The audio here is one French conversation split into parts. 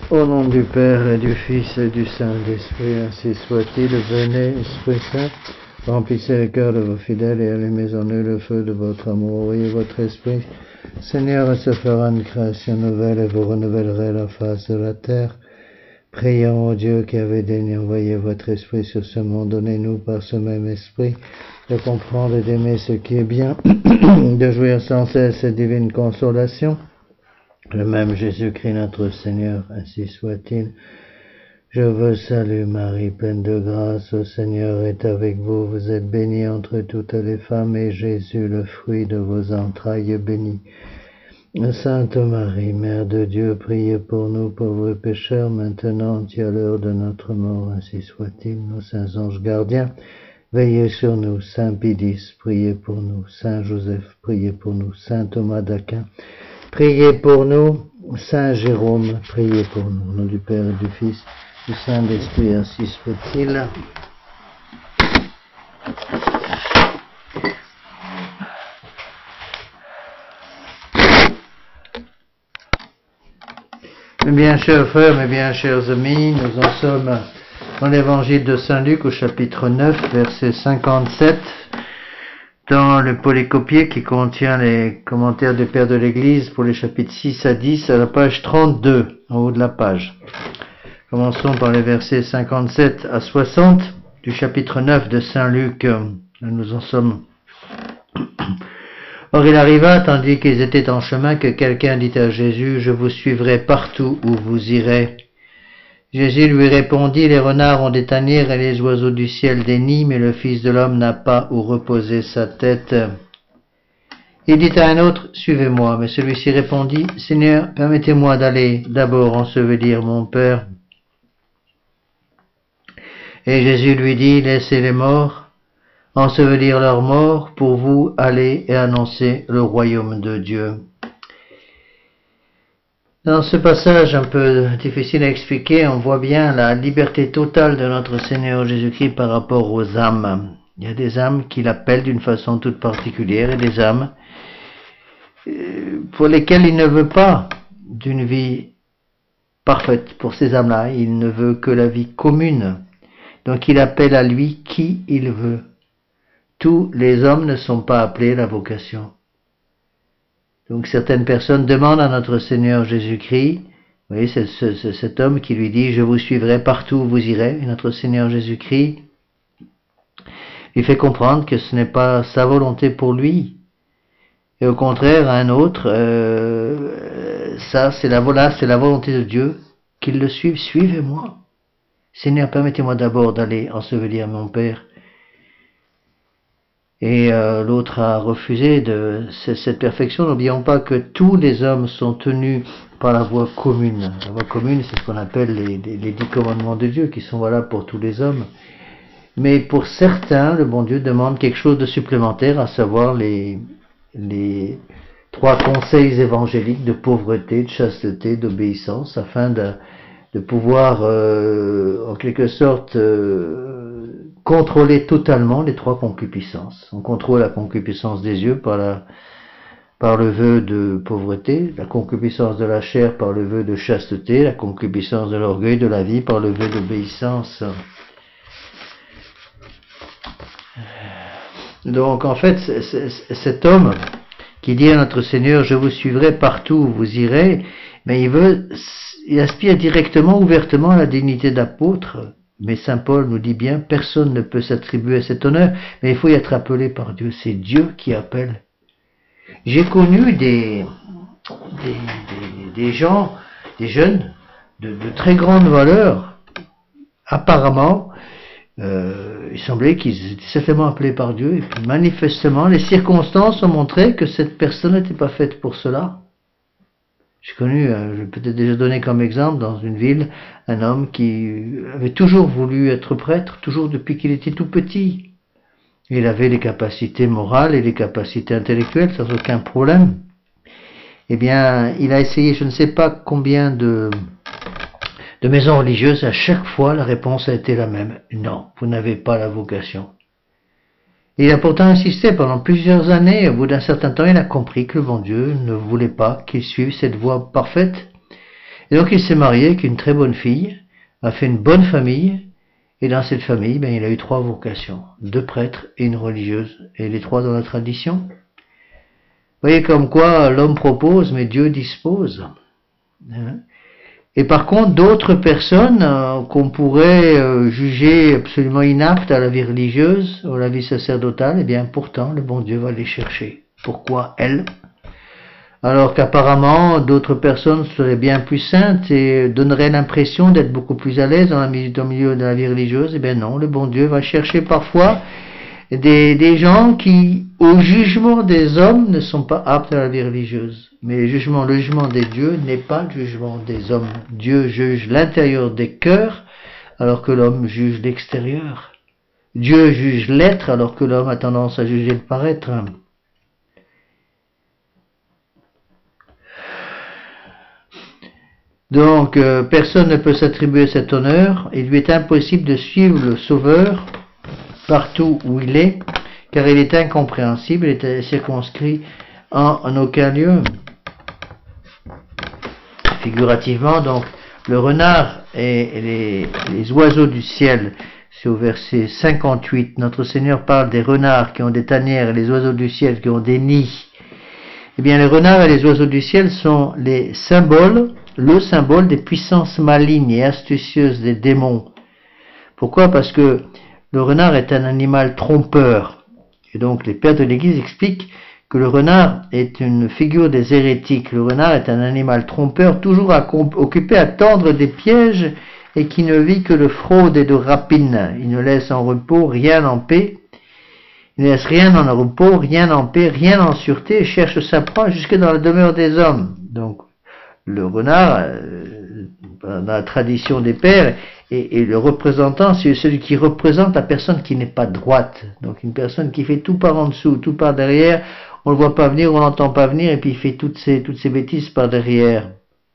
Au nom du Père et du Fils et du Saint-Esprit, ainsi soit-il. Venez, Esprit Saint, remplissez le cœur de vos fidèles et allumez en eux le feu de votre amour. Envoyez votre Esprit, Seigneur, et se fera une création nouvelle et vous renouvellerez la face de la terre. Prions au Dieu qui avait daigné envoyer votre Esprit sur ce monde. Donnez-nous par ce même Esprit de comprendre et d'aimer ce qui est bien, de jouir sans cesse cette divine consolation. Le même Jésus-Christ notre Seigneur, ainsi soit-il. Je vous salue Marie, pleine de grâce, le Seigneur est avec vous. Vous êtes bénie entre toutes les femmes, et Jésus, le fruit de vos entrailles, est béni. Sainte Marie, Mère de Dieu, priez pour nous pauvres pécheurs, maintenant et à l'heure de notre mort, ainsi soit-il. Nos saints anges gardiens, veillez sur nous. Saint Pédis, priez pour nous. Saint Joseph, priez pour nous. Saint Thomas d'Aquin, priez pour nous. Saint Jérôme, priez pour nous. Au nom du Père et du Fils, du Saint-Esprit, ainsi soit-il. Mes bien chers frères, mes bien chers amis, nous en sommes dans l'évangile de Saint Luc au chapitre 9, verset 57, dans le polycopier qui contient les commentaires du Père de l'Église pour les chapitres 6 à 10 à la page 32, en haut de la page. Commençons par les versets 57 à 60 du chapitre 9 de Saint Luc. Nous en sommes. Or il arriva, tandis qu'ils étaient en chemin, que quelqu'un dit à Jésus, « Je vous suivrai partout où vous irez. » Jésus lui répondit, « Les renards ont des tanières et les oiseaux du ciel des nids, mais le Fils de l'homme n'a pas où reposer sa tête. » Il dit à un autre, « Suivez-moi. » Mais celui-ci répondit, « Seigneur, permettez-moi d'aller d'abord ensevelir mon Père. » Et Jésus lui dit, « Laissez les morts ensevelir leurs morts, pour vous aller et annoncer le royaume de Dieu. » Dans ce passage un peu difficile à expliquer, on voit bien la liberté totale de notre Seigneur Jésus-Christ par rapport aux âmes. Il y a des âmes qui l'appellent d'une façon toute particulière et des âmes pour lesquelles il ne veut pas d'une vie parfaite. Pour ces âmes-là, il ne veut que la vie commune. Donc il appelle à lui qui il veut. Tous les hommes ne sont pas appelés à la vocation. Donc certaines personnes demandent à notre Seigneur Jésus-Christ, vous voyez, c'est cet homme qui lui dit « Je vous suivrai partout où vous irez », et notre Seigneur Jésus-Christ lui fait comprendre que ce n'est pas sa volonté pour lui. Et au contraire, à un autre, ça c'est la volonté de Dieu, qu'il le suive, suivez-moi. Seigneur, permettez-moi d'abord d'aller ensevelir mon Père. Et l'autre a refusé de cette perfection. N'oublions pas que tous les hommes sont tenus par la voie commune. La voie commune, c'est ce qu'on appelle les 10 commandements de Dieu, qui sont valables pour tous les hommes. Mais pour certains, le bon Dieu demande quelque chose de supplémentaire, à savoir les 3 conseils évangéliques de pauvreté, de chasteté, d'obéissance, afin de pouvoir, en quelque sorte, contrôler totalement les 3 concupiscences. On contrôle la concupiscence des yeux par le vœu de pauvreté, la concupiscence de la chair par le vœu de chasteté, la concupiscence de l'orgueil de la vie par le vœu d'obéissance. Donc en fait, cet homme qui dit à notre Seigneur, « Je vous suivrai partout où vous irez », mais il aspire directement, ouvertement à la dignité d'apôtre. Mais saint Paul nous dit bien, personne ne peut s'attribuer cet honneur, mais il faut y être appelé par Dieu. C'est Dieu qui appelle. J'ai connu des gens, des jeunes, de très grande valeur. Apparemment, il semblait qu'ils étaient certainement appelés par Dieu, et puis manifestement, les circonstances ont montré que cette personne n'était pas faite pour cela. J'ai connu, je vais peut-être déjà donner comme exemple, dans une ville, un homme qui avait toujours voulu être prêtre, toujours depuis qu'il était tout petit. Il avait les capacités morales et les capacités intellectuelles, sans aucun problème. Eh bien, il a essayé je ne sais pas combien de maisons religieuses, à chaque fois la réponse a été la même. Non, vous n'avez pas la vocation. Il a pourtant insisté pendant plusieurs années, et au bout d'un certain temps, il a compris que le bon Dieu ne voulait pas qu'il suive cette voie parfaite. Et donc il s'est marié avec une très bonne fille, a fait une bonne famille, et dans cette famille, ben, il a eu 3 vocations, 2 prêtres et une religieuse, et les 3 dans la tradition. Vous voyez comme quoi l'homme propose, mais Dieu dispose. Hein? Et par contre, d'autres personnes qu'on pourrait juger absolument inaptes à la vie religieuse ou à la vie sacerdotale, eh bien pourtant, le bon Dieu va les chercher. Pourquoi elles? Alors qu'apparemment, d'autres personnes seraient bien plus saintes et donneraient l'impression d'être beaucoup plus à l'aise dans le milieu de la vie religieuse. Eh bien non, le bon Dieu va chercher parfois des gens qui, au jugement des hommes, ne sont pas aptes à la vie religieuse. Mais le jugement des dieux n'est pas le jugement des hommes. Dieu juge l'intérieur des cœurs, alors que l'homme juge l'extérieur. Dieu juge l'être, alors que l'homme a tendance à juger le paraître. Donc, personne ne peut s'attribuer cet honneur. Il lui est impossible de suivre le Sauveur partout où il est, car il est incompréhensible, il est circonscrit en aucun lieu. Figurativement, donc, le renard et les oiseaux du ciel, c'est au verset 58, notre Seigneur parle des renards qui ont des tanières et les oiseaux du ciel qui ont des nids. Eh bien, les renards et les oiseaux du ciel sont le symbole des puissances malignes et astucieuses des démons. Pourquoi? Parce que le renard est un animal trompeur. Et donc les pères de l'Église expliquent que le renard est une figure des hérétiques. Le renard est un animal trompeur, toujours occupé à tendre des pièges et qui ne vit que de fraude et de rapine. Il ne laisse en repos rien en paix. Il ne laisse rien en repos, rien en paix, rien en sûreté et cherche sa proie jusque dans la demeure des hommes. Donc le renard, dans la tradition des pères, et le représentant, c'est celui qui représente la personne qui n'est pas droite. Donc une personne qui fait tout par en dessous, tout par derrière, on ne le voit pas venir, on l'entend pas venir, et puis il fait toutes ces bêtises par derrière.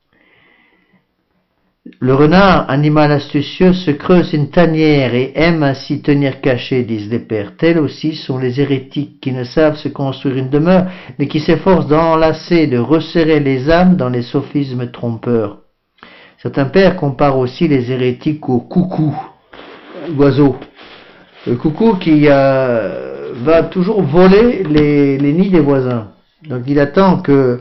Le renard, animal astucieux, se creuse une tanière et aime ainsi tenir caché, disent les pères. Tels aussi sont les hérétiques qui ne savent se construire une demeure, mais qui s'efforcent d'enlacer, de resserrer les âmes dans les sophismes trompeurs. Certains pères comparent aussi les hérétiques au coucou, l'oiseau. Le coucou qui va toujours voler les nids des voisins. Donc il attend que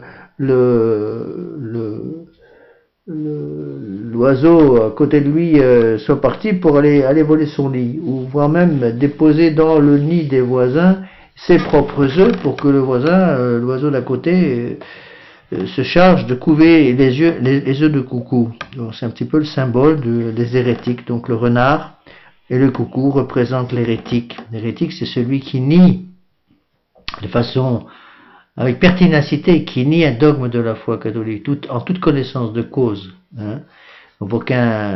l'oiseau à côté de lui soit parti pour aller voler son nid, ou voire même déposer dans le nid des voisins ses propres œufs pour que le voisin, l'oiseau d'à côté, se charge de couver les œufs de coucou. C'est un petit peu le symbole des hérétiques. Donc le renard et le coucou représentent l'hérétique. L'hérétique, c'est celui qui nie de façon avec pertinacité, qui nie un dogme de la foi catholique, en toute connaissance de cause. Hein. Donc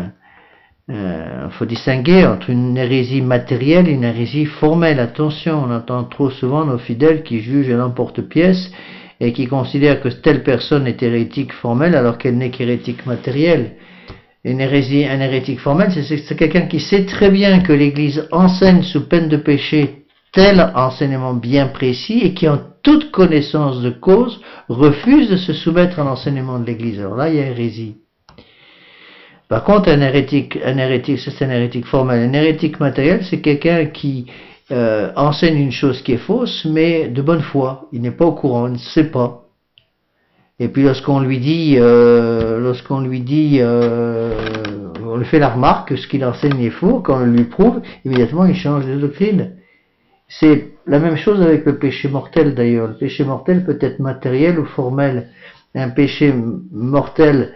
faut distinguer entre une hérésie matérielle et une hérésie formelle. Attention, on entend trop souvent nos fidèles qui jugent à l'emporte-pièce et qui considèrent que telle personne est hérétique formelle alors qu'elle n'est qu'hérétique matérielle. Un hérétique formel, c'est quelqu'un qui sait très bien que l'Église enseigne sous peine de péché tel enseignement bien précis et qui, en toute connaissance de cause, refuse de se soumettre à l'enseignement de l'Église. Alors là, il y a hérésie. Par contre, un hérétique, c'est un hérétique formel. Un hérétique matériel, c'est quelqu'un qui enseigne une chose qui est fausse, mais de bonne foi. Il n'est pas au courant, il ne sait pas. Et puis lorsqu'on lui dit, on lui fait la remarque que ce qu'il enseigne est faux, quand on lui prouve, immédiatement il change de doctrine. C'est la même chose avec le péché mortel d'ailleurs. Le péché mortel peut être matériel ou formel. Un péché mortel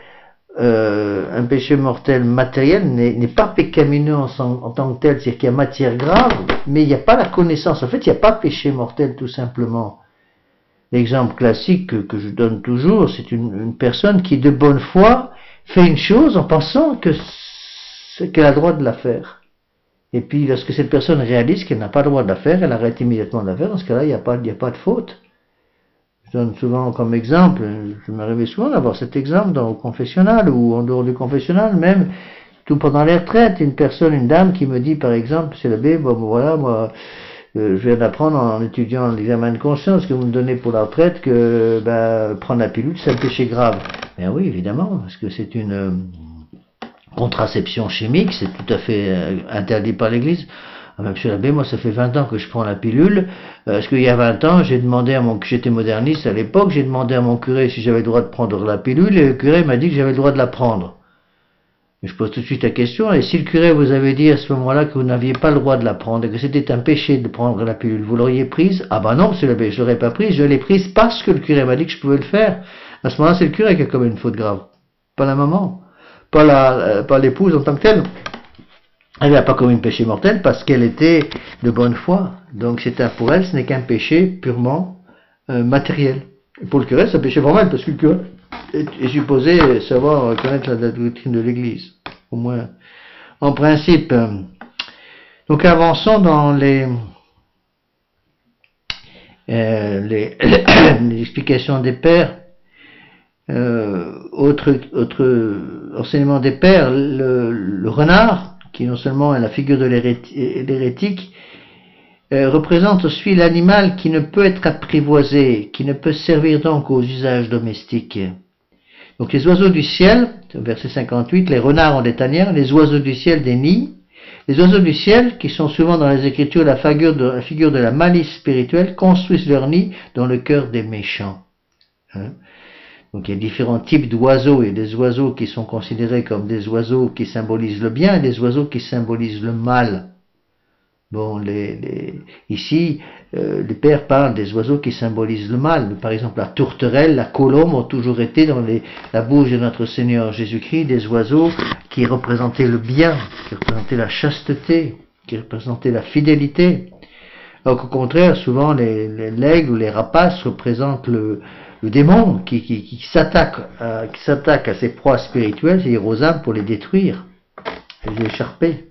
matériel n'est pas pécamineux en tant que tel, c'est-à-dire qu'il y a matière grave, mais il n'y a pas la connaissance. En fait, il n'y a pas de péché mortel tout simplement. L'exemple classique que je donne toujours, c'est une personne qui de bonne foi fait une chose en pensant qu'elle a le droit de la faire. Et puis lorsque cette personne réalise qu'elle n'a pas le droit de la faire, elle arrête immédiatement de la faire. Dans ce cas-là, il n'y a pas de faute. Je donne souvent comme exemple, je m'arrivais souvent d'avoir cet exemple au confessionnal ou en dehors du confessionnal, même tout pendant les retraites, une dame qui me dit par exemple, c'est l'abbé, bon voilà, moi je viens d'apprendre en étudiant l'examen de conscience que vous me donnez pour la retraite que prendre la pilule c'est un péché grave. Ben oui, évidemment, parce que c'est une contraception chimique, c'est tout à fait interdit par l'Église. Ah, monsieur l'abbé, moi ça fait 20 ans que je prends la pilule, parce qu'il y a 20 ans, j'ai demandé à j'étais moderniste à l'époque, j'ai demandé à mon curé si j'avais le droit de prendre la pilule, et le curé m'a dit que j'avais le droit de la prendre. Et je pose tout de suite la question, et si le curé vous avait dit à ce moment-là que vous n'aviez pas le droit de la prendre, et que c'était un péché de prendre la pilule, vous l'auriez prise? Ah ben non, monsieur l'abbé, je l'aurais pas prise, je l'ai prise parce que le curé m'a dit que je pouvais le faire. À ce moment-là, c'est le curé qui a commis une faute grave, pas la maman, pas l'épouse en tant que telle. Elle n'a pas commis un péché mortel parce qu'elle était de bonne foi. Donc pour elle, ce n'est qu'un péché purement matériel. Et pour le curé, c'est un péché formel parce que le curé est supposé savoir connaître la doctrine de l'Église. Au moins, en principe. Donc avançons dans les explications des pères. Autre enseignement des pères, le renard, qui non seulement est la figure de l'hérétique, représente aussi l'animal qui ne peut être apprivoisé, qui ne peut servir donc aux usages domestiques. Donc les oiseaux du ciel, verset 58, les renards ont des tanières, les oiseaux du ciel des nids. Les oiseaux du ciel, qui sont souvent dans les Écritures la figure de la malice spirituelle, construisent leur nid dans le cœur des méchants. Donc il y a différents types d'oiseaux. Il y a des oiseaux qui sont considérés comme des oiseaux qui symbolisent le bien et des oiseaux qui symbolisent le mal. Bon, ici, les pères parlent des oiseaux qui symbolisent le mal. Par exemple, la tourterelle, la colombe ont toujours été dans la bouche de notre Seigneur Jésus-Christ des oiseaux qui représentaient le bien, qui représentaient la chasteté, qui représentaient la fidélité. Alors qu'au contraire, souvent l'aigle ou les rapaces représentent le démon qui s'attaque à ses proies spirituelles, c'est-à-dire aux âmes, pour les détruire, les écharper.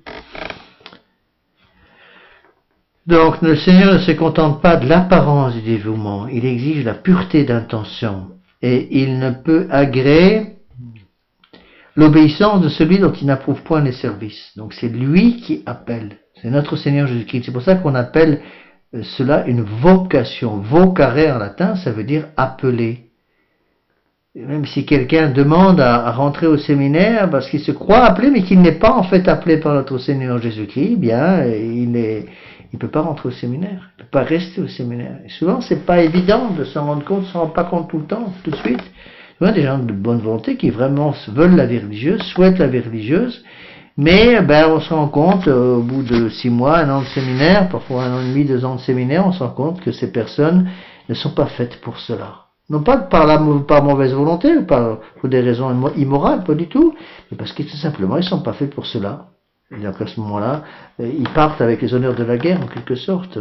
Donc le Seigneur ne se contente pas de l'apparence du dévouement, il exige la pureté d'intention, et il ne peut agréer l'obéissance de celui dont il n'approuve point les services. Donc c'est lui qui appelle, c'est notre Seigneur Jésus-Christ. C'est pour ça qu'on appelle cela une vocation. Vocare en latin, ça veut dire appeler. Et même si quelqu'un demande à rentrer au séminaire parce qu'il se croit appelé, mais qu'il n'est pas en fait appelé par notre Seigneur Jésus-Christ, bien, il peut pas rentrer au séminaire, il peut pas rester au séminaire. Et souvent, c'est pas évident de s'en rendre compte, s'en rend pas compte tout le temps, tout de suite. Il y a des gens de bonne volonté qui vraiment veulent la vie religieuse, souhaitent la vie religieuse, mais on se rend compte au bout de 6 mois, 1 an de séminaire, parfois 1 an et demi, 2 ans de séminaire, on se rend compte que ces personnes ne sont pas faites pour cela. Non pas par mauvaise volonté ou pour des raisons immorales, pas du tout, mais parce que tout simplement ils ne sont pas faits pour cela. Et donc à ce moment-là, ils partent avec les honneurs de la guerre en quelque sorte.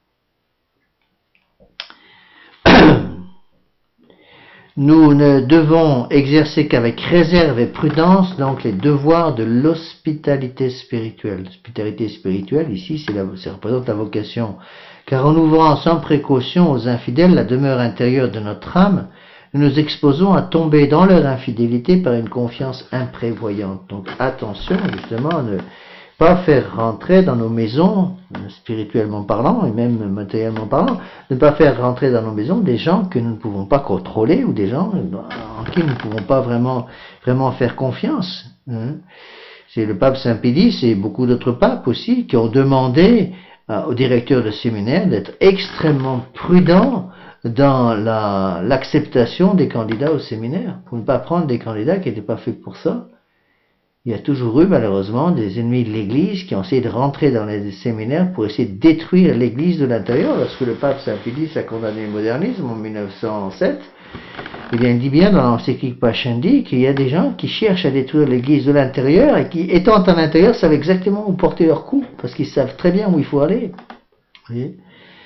Nous ne devons exercer qu'avec réserve et prudence donc les devoirs de l'hospitalité spirituelle. L'hospitalité spirituelle, ici, ça représente la vocation. Car en ouvrant sans précaution aux infidèles la demeure intérieure de notre âme, nous nous exposons à tomber dans leur infidélité par une confiance imprévoyante. Donc attention justement à ne pas faire rentrer dans nos maisons, spirituellement parlant et même matériellement parlant, ne pas faire rentrer dans nos maisons des gens que nous ne pouvons pas contrôler ou des gens en qui nous ne pouvons pas vraiment faire confiance. C'est le pape Saint Pédis et beaucoup d'autres papes aussi qui ont demandé au directeur de séminaire d'être extrêmement prudent dans l'acceptation des candidats au séminaire, pour ne pas prendre des candidats qui n'étaient pas faits pour ça. Il y a toujours eu malheureusement des ennemis de l'Église qui ont essayé de rentrer dans les séminaires pour essayer de détruire l'Église de l'intérieur. Lorsque le pape Saint Pédis a condamné le modernisme en 1907, il dit bien dans l'encyclique Pascendi qu'il y a des gens qui cherchent à détruire l'Église de l'intérieur et qui, étant à l'intérieur, savent exactement où porter leur coup, parce qu'ils savent très bien où il faut aller. Vous voyez ?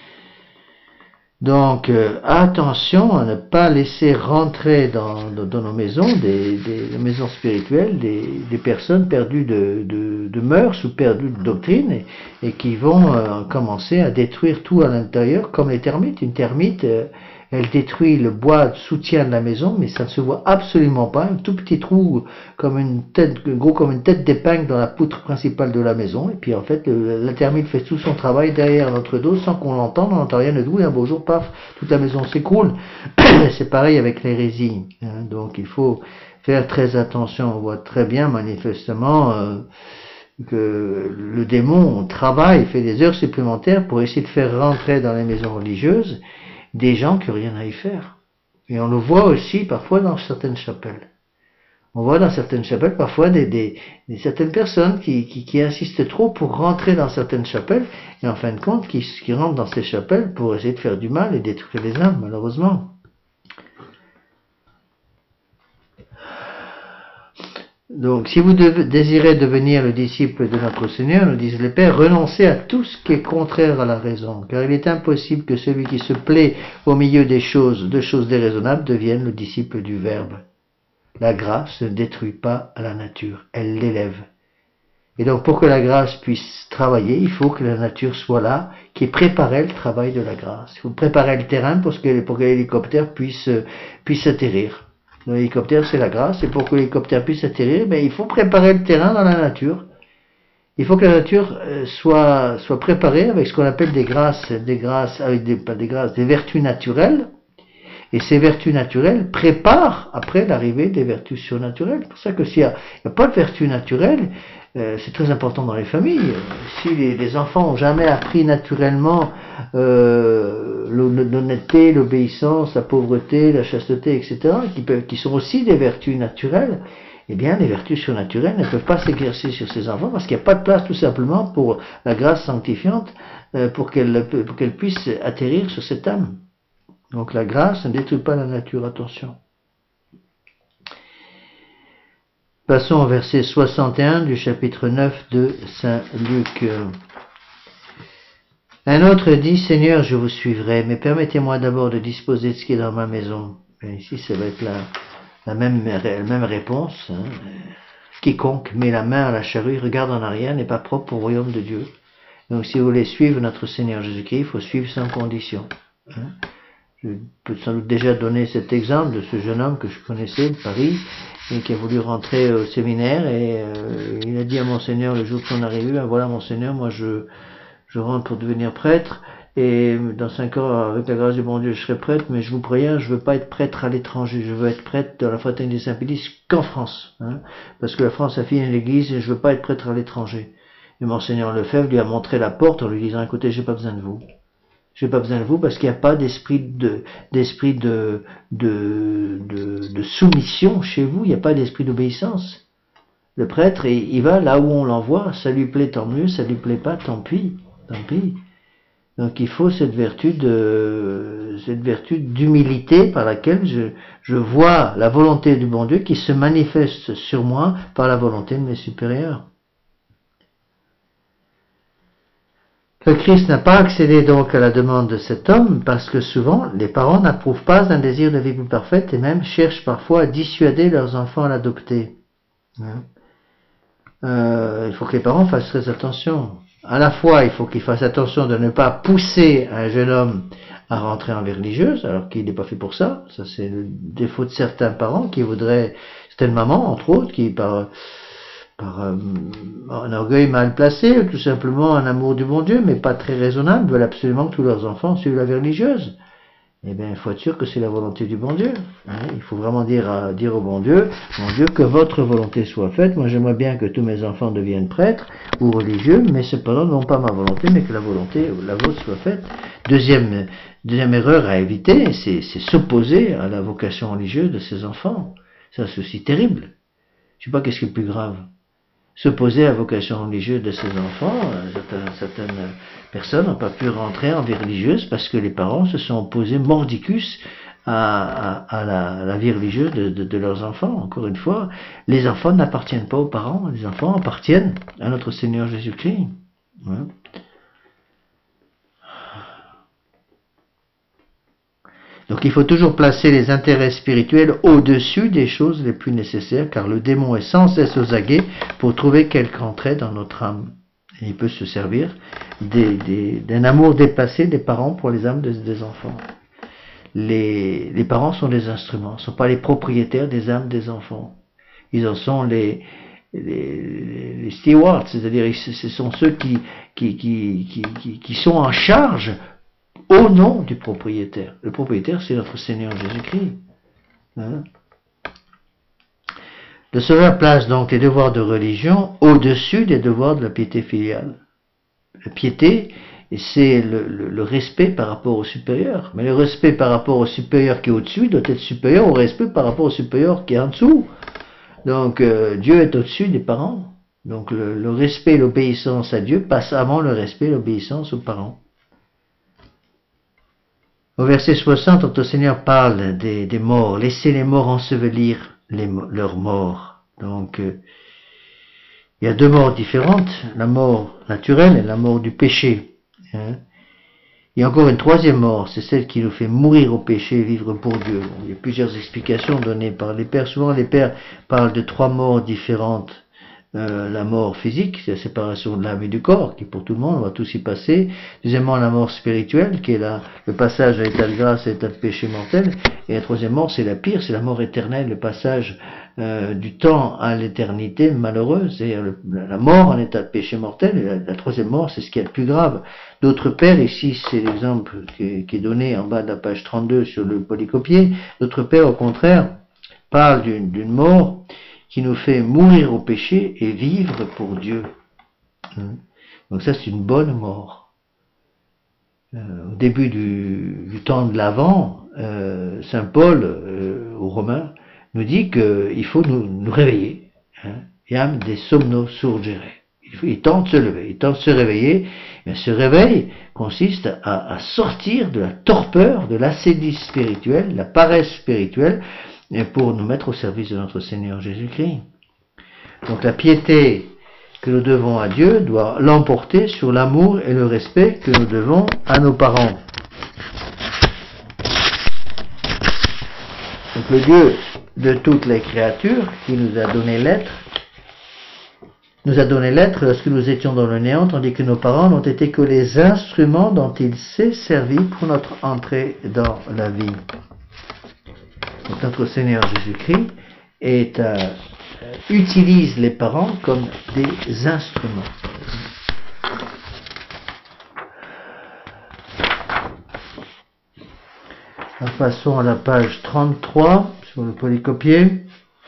Donc, attention à ne pas laisser rentrer dans nos maisons, des maisons spirituelles, des personnes perdues de mœurs ou perdues de doctrine et qui vont commencer à détruire tout à l'intérieur comme les termites. Une termite, elle détruit le bois de soutien de la maison, mais ça ne se voit absolument pas. Un tout petit trou comme une tête, gros comme une tête d'épingle dans la poutre principale de la maison. Et puis en fait, la termite fait tout son travail derrière notre dos sans qu'on l'entende, on n'entend rien de tout. Et un beau jour, paf, toute la maison s'écroule. C'est pareil avec l'hérésie. Hein. Donc il faut faire très attention. On voit très bien manifestement que le démon travaille, fait des heures supplémentaires pour essayer de faire rentrer dans les maisons religieuses des gens qui n'ont rien à y faire. Et on le voit aussi parfois dans certaines chapelles. On voit dans certaines chapelles parfois certaines personnes qui insistent trop pour rentrer dans certaines chapelles et en fin de compte qui rentrent dans ces chapelles pour essayer de faire du mal et détruire les âmes, malheureusement. Donc, si vous désirez devenir le disciple de notre Seigneur, nous disent les Pères, renoncez à tout ce qui est contraire à la raison, car il est impossible que celui qui se plaît au milieu de choses déraisonnables devienne le disciple du Verbe. La grâce ne détruit pas la nature, elle l'élève. Et donc, pour que la grâce puisse travailler, il faut que la nature soit là, qui prépare le travail de la grâce. Il faut préparer le terrain pour que l'hélicoptère puisse atterrir. L'hélicoptère, c'est la grâce, et pour que l'hélicoptère puisse atterrir, il faut préparer le terrain dans la nature. Il faut que la nature soit préparée avec ce qu'on appelle des vertus naturelles, et ces vertus naturelles préparent après l'arrivée des vertus surnaturelles. C'est pour ça que s'il n'y a pas de vertus naturelles, c'est très important dans les familles. Si les enfants n'ont jamais appris naturellement l'honnêteté, l'obéissance, la pauvreté, la chasteté, etc., qui sont aussi des vertus naturelles, eh bien les vertus surnaturelles ne peuvent pas s'exercer sur ces enfants parce qu'il n'y a pas de place tout simplement pour la grâce sanctifiante pour qu'elle puisse atterrir sur cette âme. Donc la grâce ne détruit pas la nature, attention. Passons au verset 61 du chapitre 9 de Saint Luc. Un autre dit, Seigneur, je vous suivrai, mais permettez-moi d'abord de disposer de ce qui est dans ma maison. Et ici, ça va être la même réponse. Hein. Quiconque met la main à la charrue, regarde en arrière, n'est pas propre au royaume de Dieu. Donc si vous voulez suivre notre Seigneur Jésus-Christ, il faut suivre sans condition. Hein. Je peux sans doute déjà donner cet exemple de ce jeune homme que je connaissais de Paris et qui a voulu rentrer au séminaire et il a dit à Monseigneur le jour de son arrivée, voilà Monseigneur, moi je rentre pour devenir prêtre et dans 5 ans avec la grâce du bon Dieu je serai prêtre, mais je vous préviens, je veux pas être prêtre à l'étranger, je veux être prêtre dans la fraternité des Saint-Pédis qu'en France, hein, parce que la France a fini l'église et je veux pas être prêtre à l'étranger. Et Monseigneur Lefebvre lui a montré la porte en lui disant, écoutez, j'ai pas besoin de vous. J'ai pas besoin de vous parce qu'il n'y a pas d'esprit de soumission chez vous, il n'y a pas d'esprit d'obéissance. Le prêtre, il va là où on l'envoie, ça lui plaît tant mieux, ça lui plaît pas, tant pis. Donc il faut cette vertu d'humilité par laquelle je vois la volonté du bon Dieu qui se manifeste sur moi par la volonté de mes supérieurs. Le Christ n'a pas accédé donc à la demande de cet homme parce que souvent les parents n'approuvent pas un désir de vie plus parfaite et même cherchent parfois à dissuader leurs enfants à l'adopter. Il faut que les parents fassent très attention. À la fois, il faut qu'ils fassent attention de ne pas pousser un jeune homme à rentrer en vie religieuse alors qu'il n'est pas fait pour ça. Ça c'est le défaut de certains parents qui voudraient, certaines mamans entre autres, qui par un orgueil mal placé, ou tout simplement un amour du bon Dieu, mais pas très raisonnable, veulent absolument que tous leurs enfants suivent la vie religieuse. Eh bien, il faut être sûr que c'est la volonté du bon Dieu. Hein. Il faut vraiment dire au bon Dieu, que votre volonté soit faite. Moi, j'aimerais bien que tous mes enfants deviennent prêtres ou religieux, mais cependant, non pas ma volonté, mais que la volonté ou la vôtre soit faite. Deuxième erreur à éviter, c'est s'opposer à la vocation religieuse de ses enfants. Ça, c'est aussi terrible. Je ne sais pas qu'est-ce qui est le plus grave. S'opposer à la vocation religieuse de ses enfants, certaines personnes n'ont pas pu rentrer en vie religieuse parce que les parents se sont opposés mordicus à la vie religieuse de leurs enfants. Encore une fois, les enfants n'appartiennent pas aux parents, les enfants appartiennent à notre Seigneur Jésus-Christ. Ouais. Donc il faut toujours placer les intérêts spirituels au-dessus des choses les plus nécessaires, car le démon est sans cesse aux aguets pour trouver quelque entrée dans notre âme. Et il peut se servir d'un amour déplacé des parents pour les âmes des enfants. les parents sont des instruments, ne sont pas les propriétaires des âmes des enfants. Ils en sont les stewards, c'est-à-dire ce sont ceux qui sont en charge au nom du propriétaire. Le propriétaire, c'est notre Seigneur Jésus-Christ. Hein? Le Sauveur place donc les devoirs de religion au-dessus des devoirs de la piété filiale. La piété, c'est le respect par rapport au supérieur. Mais le respect par rapport au supérieur qui est au-dessus doit être supérieur au respect par rapport au supérieur qui est en dessous. Donc Dieu est au-dessus des parents. Donc le respect et l'obéissance à Dieu passent avant le respect et l'obéissance aux parents. Au verset 60, notre Seigneur parle des morts. Laissez les morts ensevelir leurs morts. Donc il y a deux morts différentes, la mort naturelle et la mort du péché. Hein. Il y a encore une troisième mort, c'est celle qui nous fait mourir au péché et vivre pour Dieu. Il y a plusieurs explications données par les pères. Souvent les pères parlent de trois morts différentes. La mort physique, c'est la séparation de l'âme et du corps, qui pour tout le monde, on va tous y passer. Deuxièmement, la mort spirituelle, qui est le passage à l'état de grâce et à l'état de péché mortel. Et la troisième mort, c'est la pire, c'est la mort éternelle, le passage du temps à l'éternité malheureuse, c'est la mort en état de péché mortel. Et la troisième mort, c'est ce qui est le plus grave. D'autres pères, ici c'est l'exemple qui est donné en bas de la page 32 sur le polycopier, d'autres pères au contraire parlent d'une mort qui nous fait mourir au péché et vivre pour Dieu. Donc ça, c'est une bonne mort. Au début du temps de l'Avent, Saint Paul, aux Romains, nous dit qu'il faut nous réveiller. Iam de somno surgere. Il tente de se lever, il tente de se réveiller. Mais ce réveil consiste à sortir de la torpeur, de l'ascédie spirituelle, la paresse spirituelle, et pour nous mettre au service de notre Seigneur Jésus-Christ. Donc la piété que nous devons à Dieu doit l'emporter sur l'amour et le respect que nous devons à nos parents. Donc le Dieu de toutes les créatures qui nous a donné l'être lorsque nous étions dans le néant, tandis que nos parents n'ont été que les instruments dont il s'est servi pour notre entrée dans la vie. Donc notre Seigneur Jésus-Christ utilise les parents comme des instruments. Alors, passons à la page 33 sur le polycopier.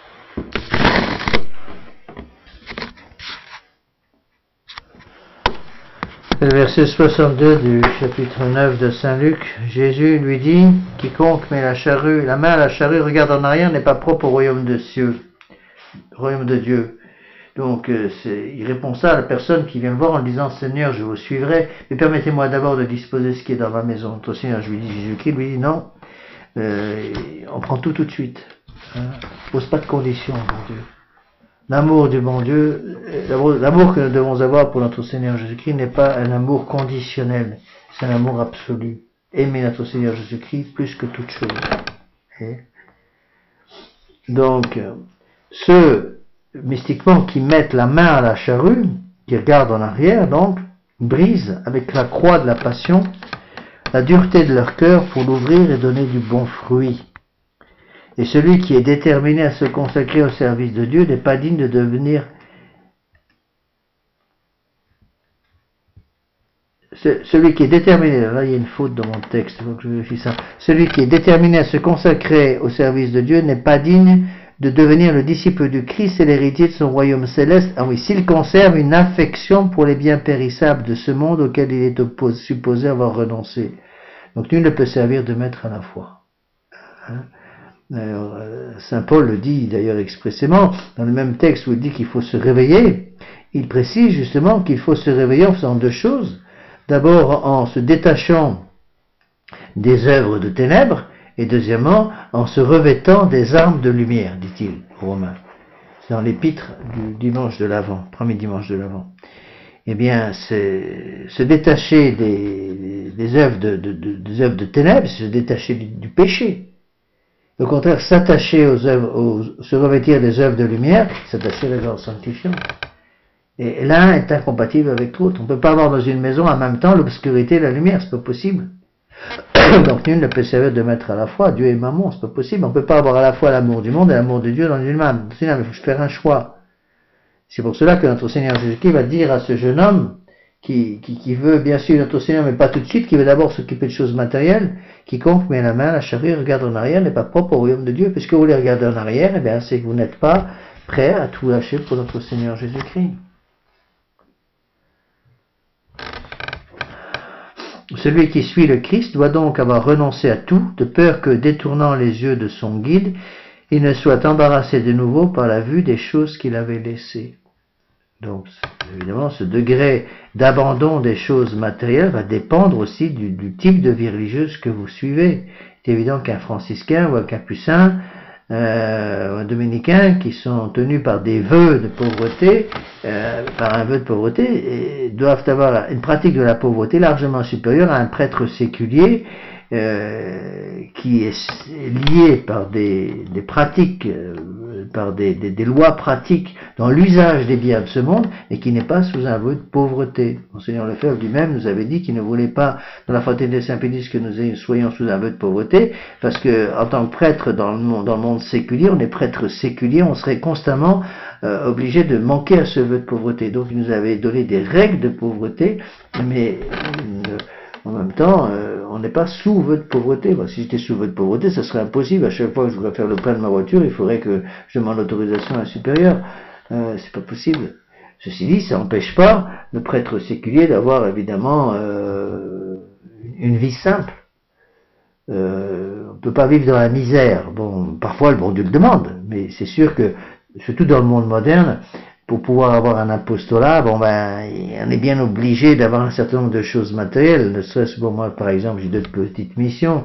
Le verset 62 du chapitre 9 de Saint Luc, Jésus lui dit, quiconque met la main à la charrue, regarde en arrière, n'est pas propre au royaume de cieux, au royaume de Dieu. Donc il répond ça à la personne qui vient le voir en disant, Seigneur, je vous suivrai, mais permettez-moi d'abord de disposer ce qui est dans ma maison. Notre Seigneur, je lui dis, Jésus-Christ lui dit, non, on prend tout de suite. Pose pas de conditions, mon Dieu. L'amour du bon Dieu, l'amour que nous devons avoir pour notre Seigneur Jésus-Christ n'est pas un amour conditionnel, c'est un amour absolu. Aimer notre Seigneur Jésus-Christ plus que toute chose. Donc, ceux, mystiquement, qui mettent la main à la charrue, qui regardent en arrière, donc, brisent avec la croix de la passion la dureté de leur cœur pour l'ouvrir et donner du bon fruit. Et celui qui est déterminé à se consacrer au service de Dieu n'est pas digne de devenir... Celui qui est déterminé, là il y a une faute dans mon texte, il faut que je vérifie ça. Celui qui est déterminé à se consacrer au service de Dieu n'est pas digne de devenir le disciple du Christ et l'héritier de son royaume céleste. Ah oui, s'il conserve une affection pour les biens périssables de ce monde auquel il est supposé avoir renoncé. Donc nul ne peut servir de maître à la fois. Alors, Saint Paul le dit d'ailleurs expressément, dans le même texte où il dit qu'il faut se réveiller, il précise justement qu'il faut se réveiller en faisant deux choses. D'abord en se détachant des œuvres de ténèbres, et deuxièmement en se revêtant des armes de lumière, dit-il aux Romains. C'est dans l'épître du dimanche de l'Avent, premier dimanche de l'Avent. Eh bien, c'est se détacher des œuvres de ténèbres, c'est se détacher du péché. Au contraire, s'attacher se revêtir des œuvres de lumière, s'attacher à l'œuvre sanctifiante. Et l'un est incompatible avec l'autre. On ne peut pas avoir dans une maison en même temps l'obscurité et la lumière, c'est pas possible. Donc nul ne peut servir de maître à la fois, Dieu et maman, c'est pas possible. On peut pas avoir à la fois l'amour du monde et l'amour de Dieu dans une main. Sinon, il faut faire un choix. C'est pour cela que notre Seigneur Jésus-Christ va dire à ce jeune homme qui veut bien sûr notre Seigneur, mais pas tout de suite, qui veut d'abord s'occuper de choses matérielles, quiconque met la main à la charrue, regarde en arrière, n'est pas propre au royaume de Dieu. Puisque vous voulez regarder en arrière, eh bien, c'est que vous n'êtes pas prêt à tout lâcher pour notre Seigneur Jésus-Christ. Celui qui suit le Christ doit donc avoir renoncé à tout, de peur que, détournant les yeux de son guide, il ne soit embarrassé de nouveau par la vue des choses qu'il avait laissées. Donc, évidemment, ce degré d'abandon des choses matérielles va dépendre aussi du type de vie religieuse que vous suivez. C'est évident qu'un franciscain ou un capucin, ou un dominicain qui sont tenus par des vœux de pauvreté, par un vœu de pauvreté, doivent avoir une pratique de la pauvreté largement supérieure à un prêtre séculier qui est lié par des pratiques, par des lois pratiques dans l'usage des biens de ce monde, et qui n'est pas sous un vœu de pauvreté. Monseigneur Lefebvre lui-même nous avait dit qu'il ne voulait pas, dans la fraternité Saint-Pédis, que nous soyons sous un vœu de pauvreté, parce que en tant que prêtre dans le monde séculier, on est prêtre séculier, on serait constamment obligé de manquer à ce vœu de pauvreté. Donc il nous avait donné des règles de pauvreté, mais en même temps, on n'est pas sous vœu de pauvreté. Bon, si j'étais sous vœu de pauvreté, ça serait impossible. À chaque fois que je voudrais faire le plein de ma voiture, il faudrait que je demande l'autorisation à un supérieur. C'est pas possible. Ceci dit, ça n'empêche pas le prêtre séculier d'avoir évidemment une vie simple. On ne peut pas vivre dans la misère. Bon, parfois le bon Dieu le demande, mais c'est sûr que, surtout dans le monde moderne, pour pouvoir avoir un apostolat, bon ben, on est bien obligé d'avoir un certain nombre de choses matérielles. Ne serait-ce pour moi, par exemple, j'ai deux petites missions.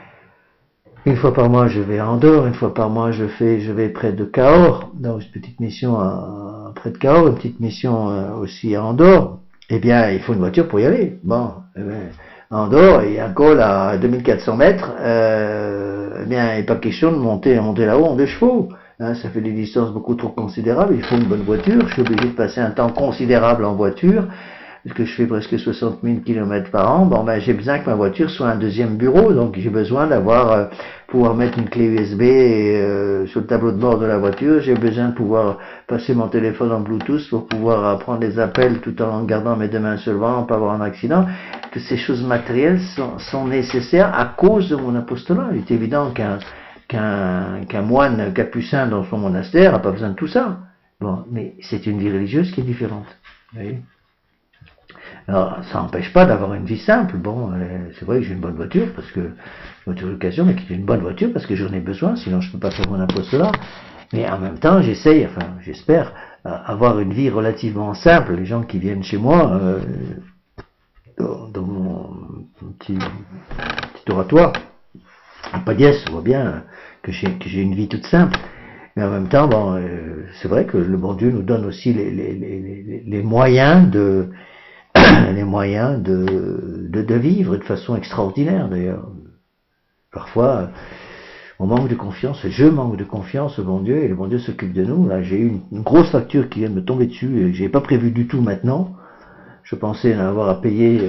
Une fois par mois, je vais à Andorre. Une fois par mois, je vais près de Cahors. Donc, une petite mission près de Cahors, une petite mission aussi à Andorre. Eh bien, il faut une voiture pour y aller. Bon, eh bien, à Andorre, il y a un col à 2400 mètres. Eh bien, il n'est pas question de monter là-haut en 2 chevaux. Ça fait des distances beaucoup trop considérables, il faut une bonne voiture, je suis obligé de passer un temps considérable en voiture, parce que je fais presque 60 000 km par an. Bon ben j'ai besoin que ma voiture soit un deuxième bureau, donc j'ai besoin d'avoir, pouvoir mettre une clé USB sur le tableau de bord de la voiture, j'ai besoin de pouvoir passer mon téléphone en Bluetooth pour pouvoir prendre des appels tout en gardant mes deux mains sur le ventre, pas avoir un accident. Que ces choses matérielles sont nécessaires à cause de mon apostolat. Il est évident qu'un moine capucin dans son monastère n'a pas besoin de tout ça. Bon, mais c'est une vie religieuse qui est différente. Vous voyez ? Alors, ça n'empêche pas d'avoir une vie simple. Bon, c'est vrai que j'ai une bonne voiture, parce que une voiture d'occasion, mais qui est une bonne voiture parce que j'en ai besoin, sinon je ne peux pas faire mon apostolat. Mais en même temps, j'espère avoir une vie relativement simple. Les gens qui viennent chez moi, dans mon petit oratoire, pas dièse, on voit bien que j'ai une vie toute simple. Mais en même temps, bon, c'est vrai que le bon Dieu nous donne aussi les moyens de vivre de façon extraordinaire, d'ailleurs. Parfois, on manque de confiance, je manque de confiance au bon Dieu, et le bon Dieu s'occupe de nous. Là, j'ai eu une grosse facture qui vient de me tomber dessus, et que j'ai pas prévu du tout maintenant. Je pensais avoir à payer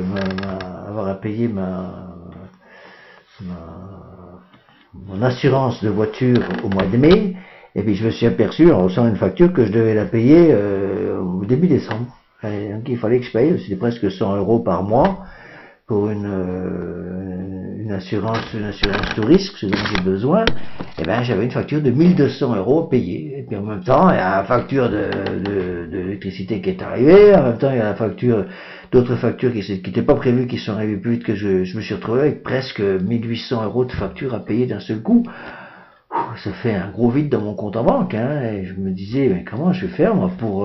mon assurance de voiture au mois de mai, et puis je me suis aperçu en recevant une facture que je devais la payer au début décembre. Et donc il fallait que je paye, c'était presque 100 € par mois pour une assurance tout risque, ce dont j'ai besoin. Et ben j'avais une facture de 1200 € payée. Et puis en même temps, il y a la facture d'électricité qui est arrivée, en même temps il y a la facture, d'autres factures qui n'étaient pas prévues, qui sont arrivées plus vite, que je me suis retrouvé avec presque 1800 € de factures à payer d'un seul coup. Ça fait un gros vide dans mon compte en banque, hein, et je me disais, mais comment je vais faire moi pour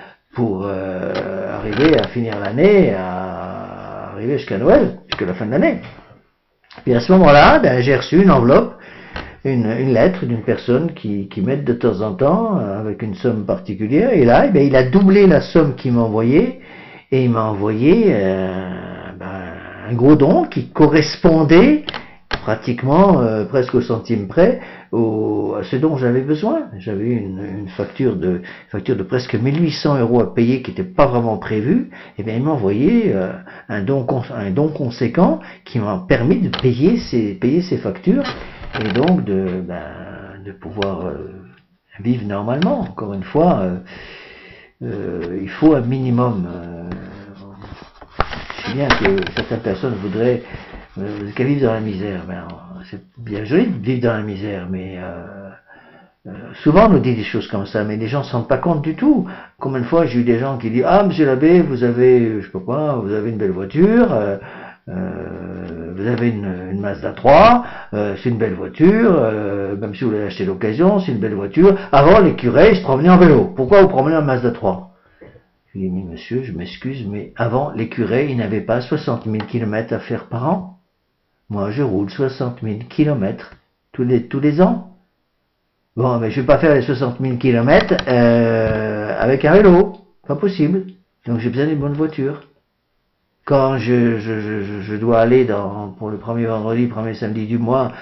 arriver à finir l'année, à arriver jusqu'à Noël, jusqu'à la fin de l'année. Puis à ce moment-là, ben, j'ai reçu une enveloppe, une lettre d'une personne qui m'aide de temps en temps avec une somme particulière, et là, ben, il a doublé la somme qu'il m'a envoyée, et il m'a envoyé un gros don qui correspondait pratiquement presque au centime près à ce dont j'avais besoin. J'avais une facture de presque 1800 € à payer qui n'était pas vraiment prévue. Et bien il m'a envoyé un don conséquent qui m'a permis de payer ces factures et donc de pouvoir vivre normalement. Encore une fois, il faut un minimum. Je sais bien que certaines personnes voudraient qu'elles vivent dans la misère. Ben, c'est bien joli de vivre dans la misère, mais souvent on nous dit des choses comme ça, mais les gens ne se rendent pas compte du tout. Combien de fois j'ai eu des gens qui disent: ah, monsieur l'abbé, vous avez, je sais pas quoi, vous avez une belle voiture, vous avez une Mazda 3, c'est une belle voiture, même si vous l'avez acheté d'occasion, c'est une belle voiture. Avant, les curés se promenaient en vélo. Pourquoi vous promenez en Mazda 3? Je lui ai dit: monsieur, je m'excuse, mais avant, les curés, ils n'avaient pas 60 000 km à faire par an. Moi, je roule 60 000 km tous les ans. Bon, mais je ne vais pas faire les 60 000 km avec un vélo. Pas possible. Donc, j'ai besoin d'une bonne voiture. Quand je dois aller pour le premier vendredi, premier samedi du mois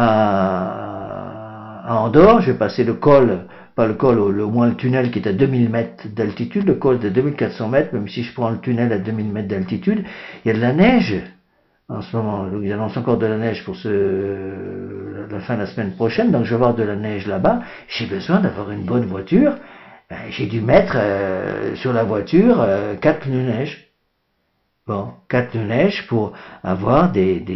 à Andorre, je vais passer le col, pas le col, au moins le tunnel qui est à 2000 mètres d'altitude, le col de 2400 mètres, même si je prends le tunnel à 2000 mètres d'altitude, il y a de la neige. En ce moment, ils annoncent encore de la neige pour la fin de la semaine prochaine, donc je vais avoir de la neige là-bas. J'ai besoin d'avoir une bonne voiture. J'ai dû mettre sur la voiture 4 pneus neige. Bon, 4 pneus neige pour avoir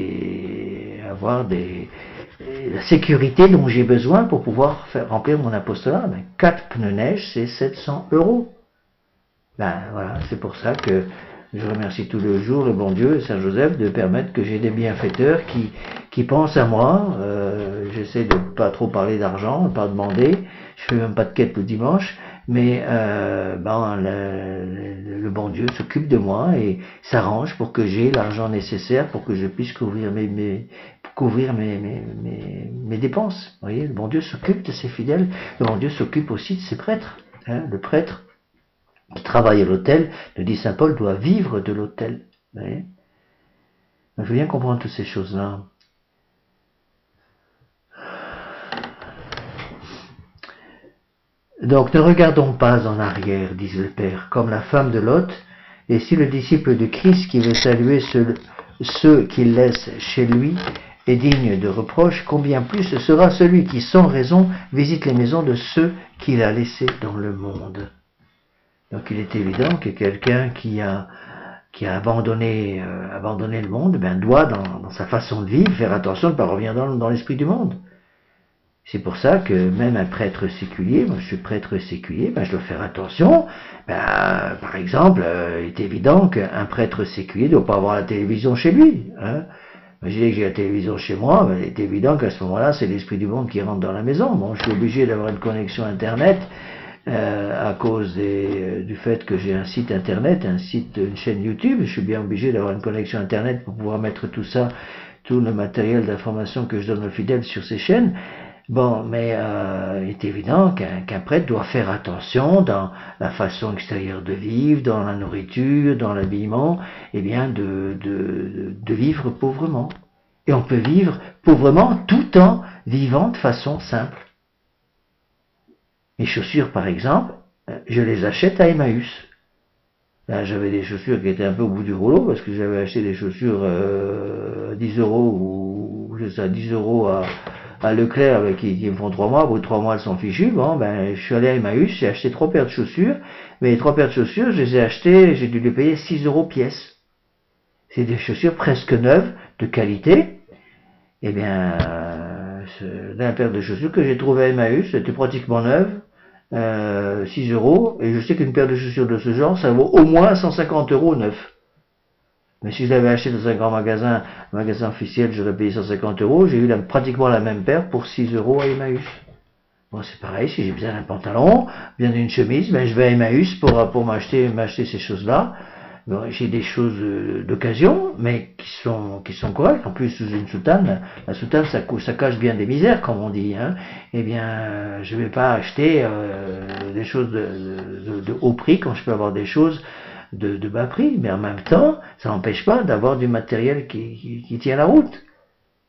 la sécurité dont j'ai besoin pour pouvoir remplir mon apostolat. Mais 4 pneus neige, c'est 700 €. Ben voilà, c'est pour ça que je remercie tous les jours le bon Dieu et Saint Joseph de permettre que j'ai des bienfaiteurs qui pensent à moi. J'essaie de pas trop parler d'argent, pas demander. Je fais même pas de quête le dimanche, mais le bon Dieu s'occupe de moi et s'arrange pour que j'ai l'argent nécessaire pour que je puisse couvrir mes dépenses. Vous voyez, le bon Dieu s'occupe de ses fidèles. Le bon Dieu s'occupe aussi de ses prêtres. Le prêtre qui travaille à l'autel, le dit saint Paul, doit vivre de l'autel. Vous voyez ? Donc, je veux bien comprendre toutes ces choses-là. Donc ne regardons pas en arrière, disent le Père, comme la femme de Lot, et si le disciple de Christ qui veut saluer ceux qu'il laisse chez lui est digne de reproche, combien plus sera celui qui sans raison visite les maisons de ceux qu'il a laissés dans le monde. Donc il est évident que quelqu'un qui a abandonné le monde, doit dans sa façon de vivre faire attention de ne pas revenir dans l'esprit du monde. C'est pour ça que même un prêtre séculier, moi je suis prêtre séculier, je dois faire attention. Par exemple, il est évident qu'un prêtre séculier ne doit pas avoir la télévision chez lui. Imaginez que j'ai la télévision chez moi, il est évident qu'à ce moment-là, c'est l'esprit du monde qui rentre dans la maison. Bon, je suis obligé d'avoir une connexion Internet à cause du fait que j'ai un site Internet, une chaîne YouTube. Je suis bien obligé d'avoir une connexion Internet pour pouvoir mettre tout le matériel d'information que je donne aux fidèles sur ces chaînes. Bon, mais il est évident qu'un prêtre doit faire attention dans la façon extérieure de vivre, dans la nourriture, dans l'habillement, de vivre pauvrement. Et on peut vivre pauvrement tout en vivant de façon simple. Mes chaussures, par exemple, je les achète à Emmaüs. Là, j'avais des chaussures qui étaient un peu au bout du rouleau, parce que j'avais acheté des chaussures à 10 € ou 10 € à Leclerc qui me font 3 mois, au bout de 3 mois elles sont fichues. Bon, je suis allé à Emmaüs, j'ai acheté 3 paires de chaussures, mais les 3 paires de chaussures, je les ai achetées, j'ai dû les payer 6 € pièce. C'est des chaussures presque neuves, de qualité. Eh bien, la paire de chaussures que j'ai trouvée à Emmaüs, c'était pratiquement neuve, 6 €, et je sais qu'une paire de chaussures de ce genre, ça vaut au moins 150 € neuf. Mais si je l'avais acheté dans un grand magasin, un magasin officiel, j'aurais payé 150 €. J'ai eu pratiquement la même paire pour 6 € à Emmaüs. Bon, c'est pareil, si j'ai besoin d'un pantalon, besoin d'une chemise, je vais à Emmaüs pour m'acheter ces choses-là. Bon, j'ai des choses d'occasion, mais qui sont correctes. En plus, sous une soutane, la soutane, ça cache bien des misères, comme on dit. Eh bien, je vais pas acheter des choses de haut prix quand je peux avoir des choses de bas prix, mais en même temps, ça n'empêche pas d'avoir du matériel qui tient la route.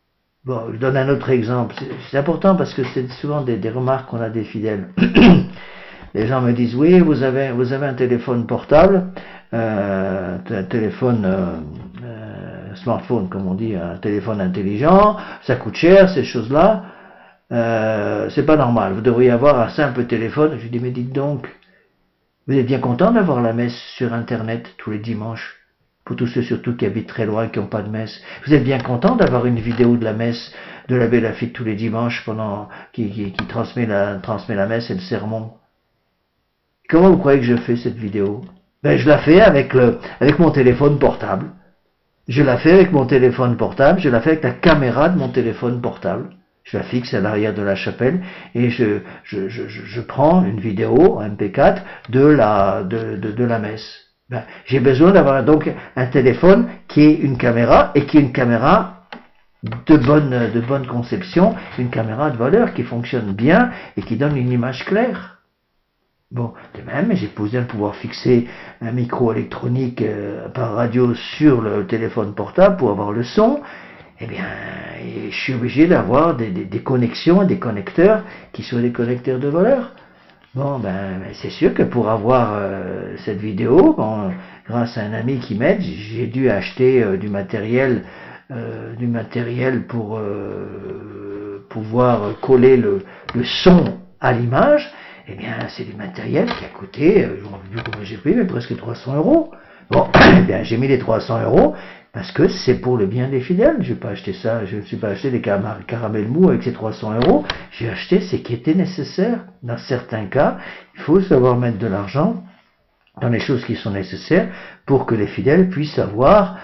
Bon, je donne un autre exemple. C'est important parce que c'est souvent des remarques qu'on a des fidèles. Les gens me disent, oui, vous avez un téléphone portable, un téléphone smartphone, comme on dit, un téléphone intelligent, ça coûte cher, ces choses-là. C'est pas normal. Vous devriez avoir un simple téléphone. Je lui dis, mais dites donc, vous êtes bien content d'avoir la messe sur Internet tous les dimanches? Pour tous ceux surtout qui habitent très loin, qui n'ont pas de messe. Vous êtes bien content d'avoir une vidéo de la messe de l'abbé Lafitte tous les dimanches qui transmet la messe et le sermon? Comment vous croyez que je fais cette vidéo? Ben, je la fais avec mon téléphone portable. Je la fais avec mon téléphone portable, je la fais avec la caméra de mon téléphone portable. Je la fixe à l'arrière de la chapelle et je prends une vidéo, un MP4, de la messe. Ben, j'ai besoin d'avoir donc un téléphone qui est une caméra et qui est une caméra de bonne conception, une caméra de valeur qui fonctionne bien et qui donne une image claire. Bon, de même, j'ai besoin de pouvoir fixer un micro électronique par radio sur le téléphone portable pour avoir le son. Eh bien, je suis obligé d'avoir des connexions et des connecteurs qui soient des connecteurs de valeur. Bon, ben, c'est sûr que pour avoir cette vidéo, bon, grâce à un ami qui m'aide, j'ai dû acheter du matériel pour pouvoir coller le son à l'image. Eh bien, c'est du matériel qui a coûté, je ne me rappelle plus combien j'ai payé, mais presque 300 €. Bon, eh bien, j'ai mis les 300 € parce que c'est pour le bien des fidèles. Je n'ai pas acheté ça, je ne suis pas acheté des caramels mous avec ces 300 €. J'ai acheté ce qui était nécessaire. Dans certains cas, il faut savoir mettre de l'argent dans les choses qui sont nécessaires pour que les fidèles puissent avoir,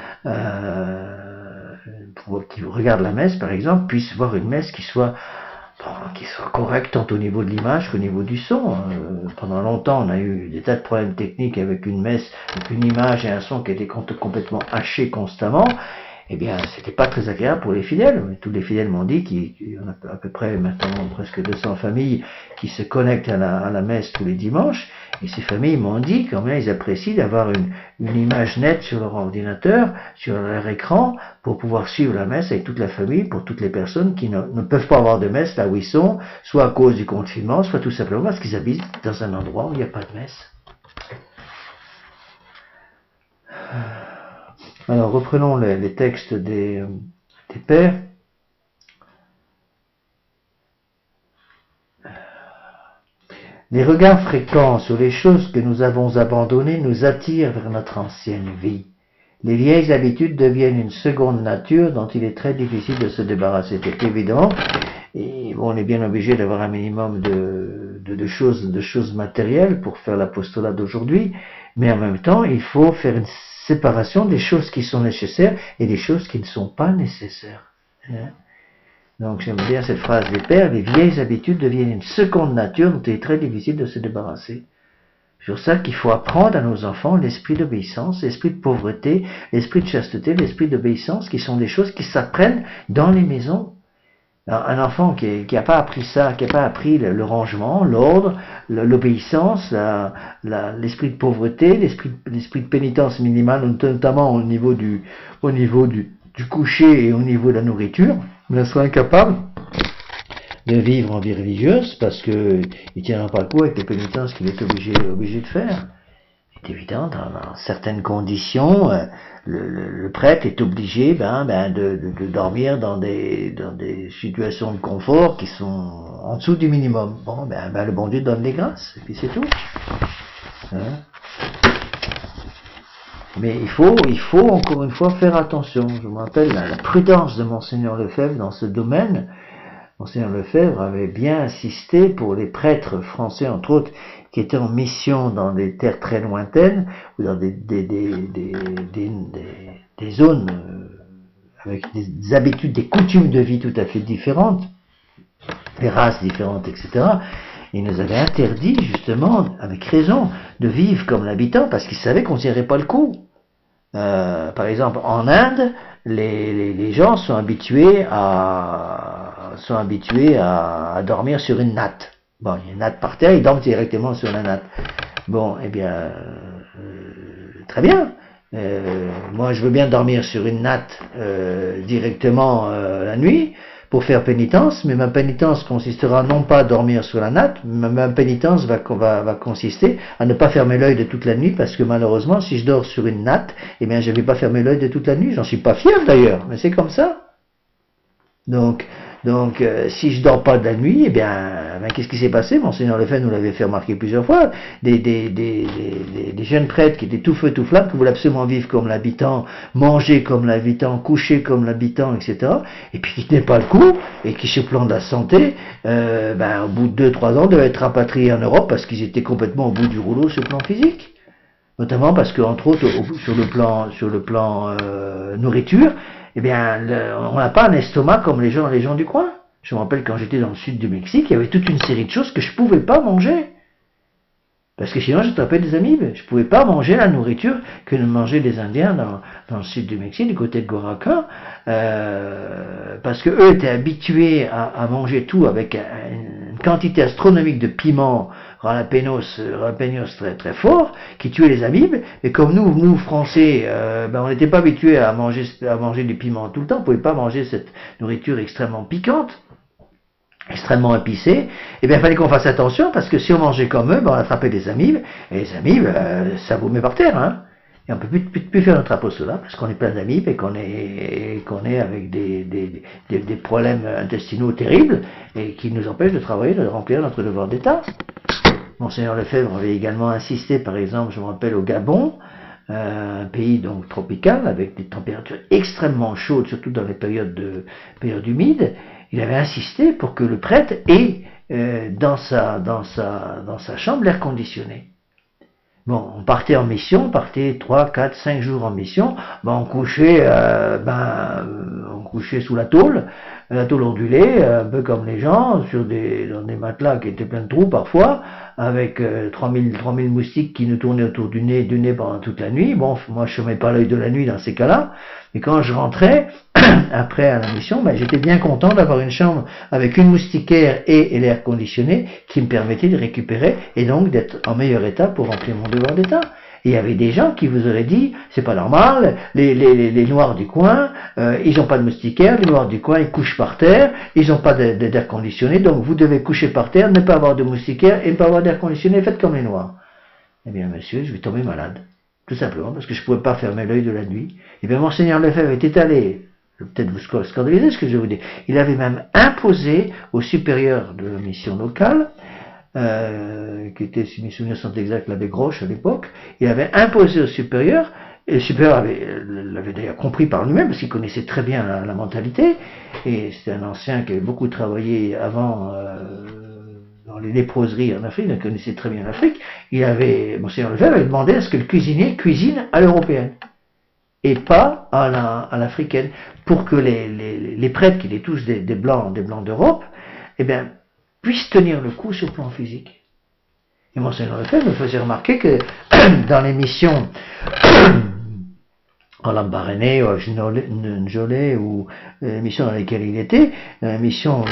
qui regardent la messe par exemple, puissent voir une messe qui soit correcte tant au niveau de l'image qu'au niveau du son. Pendant longtemps, on a eu des tas de problèmes techniques avec une messe, avec une image et un son qui étaient complètement hachés constamment. Eh bien, c'était pas très agréable pour les fidèles. Tous les fidèles m'ont dit qu'il y en a à peu près maintenant presque 200 familles qui se connectent à la messe tous les dimanches. Et ces familles m'ont dit combien ils apprécient d'avoir une image nette sur leur ordinateur, sur leur écran, pour pouvoir suivre la messe avec toute la famille, pour toutes les personnes qui ne peuvent pas avoir de messe là où ils sont, soit à cause du confinement, soit tout simplement parce qu'ils habitent dans un endroit où il n'y a pas de messe. Alors, reprenons les textes des pères. Les regards fréquents sur les choses que nous avons abandonnées nous attirent vers notre ancienne vie. Les vieilles habitudes deviennent une seconde nature dont il est très difficile de se débarrasser. C'est évident. Et bon, on est bien obligé d'avoir un minimum de choses matérielles pour faire l'apostolat d'aujourd'hui. Mais en même temps, il faut faire une séparation des choses qui sont nécessaires et des choses qui ne sont pas nécessaires. Donc j'aime bien cette phrase des pères, les vieilles habitudes deviennent une seconde nature dont il est très difficile de se débarrasser. C'est pour ça qu'il faut apprendre à nos enfants l'esprit d'obéissance, l'esprit de pauvreté, l'esprit de chasteté, l'esprit d'obéissance, qui sont des choses qui s'apprennent dans les maisons. Alors, un enfant qui n'a pas appris ça, qui n'a pas appris le rangement, l'ordre, l'obéissance, l'esprit de pauvreté, l'esprit de pénitence minimale, notamment au niveau du coucher et au niveau de la nourriture, il sera incapable de vivre en vie religieuse parce que il tiendra pas le coup avec les pénitences qu'il est obligé de faire. C'est évident, dans certaines conditions, le prêtre est obligé de dormir dans des situations de confort qui sont en dessous du minimum. Bon, le bon Dieu donne les grâces, et puis c'est tout. Mais il faut encore une fois faire attention. Je me rappelle la prudence de Monseigneur Lefebvre dans ce domaine. Monseigneur Lefebvre avait bien insisté pour les prêtres français, entre autres, qui étaient en mission dans des terres très lointaines, ou dans des zones avec des habitudes, des coutumes de vie tout à fait différentes, des races différentes, etc. Il nous avait interdit, justement, avec raison, de vivre comme l'habitant, parce qu'il savait qu'on ne tirerait pas le coup. Par exemple, en Inde, les gens sont habitués à dormir sur une natte. Bon, il y a une natte par terre, ils dorment directement sur la natte. Bon, eh bien, très bien. Moi, je veux bien dormir sur une natte directement la nuit, pour faire pénitence, mais ma pénitence consistera non pas à dormir sur la natte, mais ma pénitence va consister à ne pas fermer l'œil de toute la nuit, parce que malheureusement, si je dors sur une natte, eh bien je ne vais pas fermer l'œil de toute la nuit, j'en suis pas fier d'ailleurs, mais c'est comme ça. Donc, si je dors pas de la nuit, eh bien qu'est-ce qui s'est passé? Monseigneur Lefebvre nous l'avait fait remarquer plusieurs fois. Des jeunes prêtres qui étaient tout feu, tout flamme, qui voulaient absolument vivre comme l'habitant, manger comme l'habitant, coucher comme l'habitant, etc. Et puis qui tenaient pas le coup, et qui, sur le plan de la santé, au bout de 2-3 ans, devaient être rapatriés en Europe parce qu'ils étaient complètement au bout du rouleau sur le plan physique. Notamment parce que, entre autres, sur le plan nourriture, eh bien, on n'a pas un estomac comme les gens du coin. Je me rappelle quand j'étais dans le sud du Mexique, il y avait toute une série de choses que je pouvais pas manger. Parce que sinon, j'attrapais des amibes. Je pouvais pas manger la nourriture que mangeaient les Indiens dans le sud du Mexique, du côté de Goraca, parce que eux étaient habitués à manger tout avec une quantité astronomique de piments, jalapenos très très fort, qui tuaient les amibes. Et comme nous Français, on n'était pas habitués à manger du piment tout le temps, on pouvait pas manger cette nourriture extrêmement piquante, extrêmement épicé, et bien il fallait qu'on fasse attention, parce que si on mangeait comme eux, on attrapait des amibes, et les amibes, ça vous met par terre, hein. Et on peut plus faire notre apostolat, parce qu'on est plein d'amibes, et qu'on est avec des problèmes intestinaux terribles, et qui nous empêchent de travailler, de remplir notre devoir d'État. Monseigneur Lefebvre avait également insisté, par exemple, je me rappelle, au Gabon, un pays donc tropical, avec des températures extrêmement chaudes, surtout dans les périodes humides. Il avait insisté pour que le prêtre ait dans sa chambre l'air conditionné. Bon, on partait en mission, on partait 3, 4, 5 jours en mission, on couchait sous la tôle ondulée, un peu comme les gens, dans des matelas qui étaient pleins de trous parfois, avec 3000 moustiques qui nous tournaient autour du nez pendant toute la nuit. Bon, moi je ne fermais pas l'œil de la nuit dans ces cas-là, mais quand je rentrais, après à la mission, j'étais bien content d'avoir une chambre avec une moustiquaire et l'air conditionné qui me permettait de récupérer et donc d'être en meilleur état pour remplir mon devoir d'état. Et il y avait des gens qui vous auraient dit, c'est pas normal, les noirs du coin, ils n'ont pas de moustiquaire, les noirs du coin, ils couchent par terre, ils n'ont pas d'air conditionné, donc vous devez coucher par terre, ne pas avoir de moustiquaire et ne pas avoir d'air conditionné, faites comme les noirs. Eh bien, monsieur, je vais tomber malade. Tout simplement, parce que je ne pouvais pas fermer l'œil de la nuit. Eh bien, Monseigneur Lefebvre était allé, peut-être vous scandaliser ce que je vais vous dire, il avait même imposé aux supérieurs de la mission locale, qui était, si mes souvenirs sont exacts, l'abbé Groche à l'époque, il avait imposé aux supérieurs, et le supérieur l'avait d'ailleurs compris par lui-même, parce qu'il connaissait très bien la mentalité, et c'était un ancien qui avait beaucoup travaillé avant dans les léproseries en Afrique, il connaissait très bien l'Afrique. Monseigneur Lefebvre avait demandé à ce que le cuisinier cuisine à l'européenne et pas à l'africaine, pour que les prêtres, qui étaient tous des blancs d'Europe, eh bien, puissent tenir le coup sur le plan physique. Et Monseigneur Lefebvre me faisait remarquer que dans les missions en Lambaréné, ou à Njolé, ou les missions dans lesquelles il était, des missions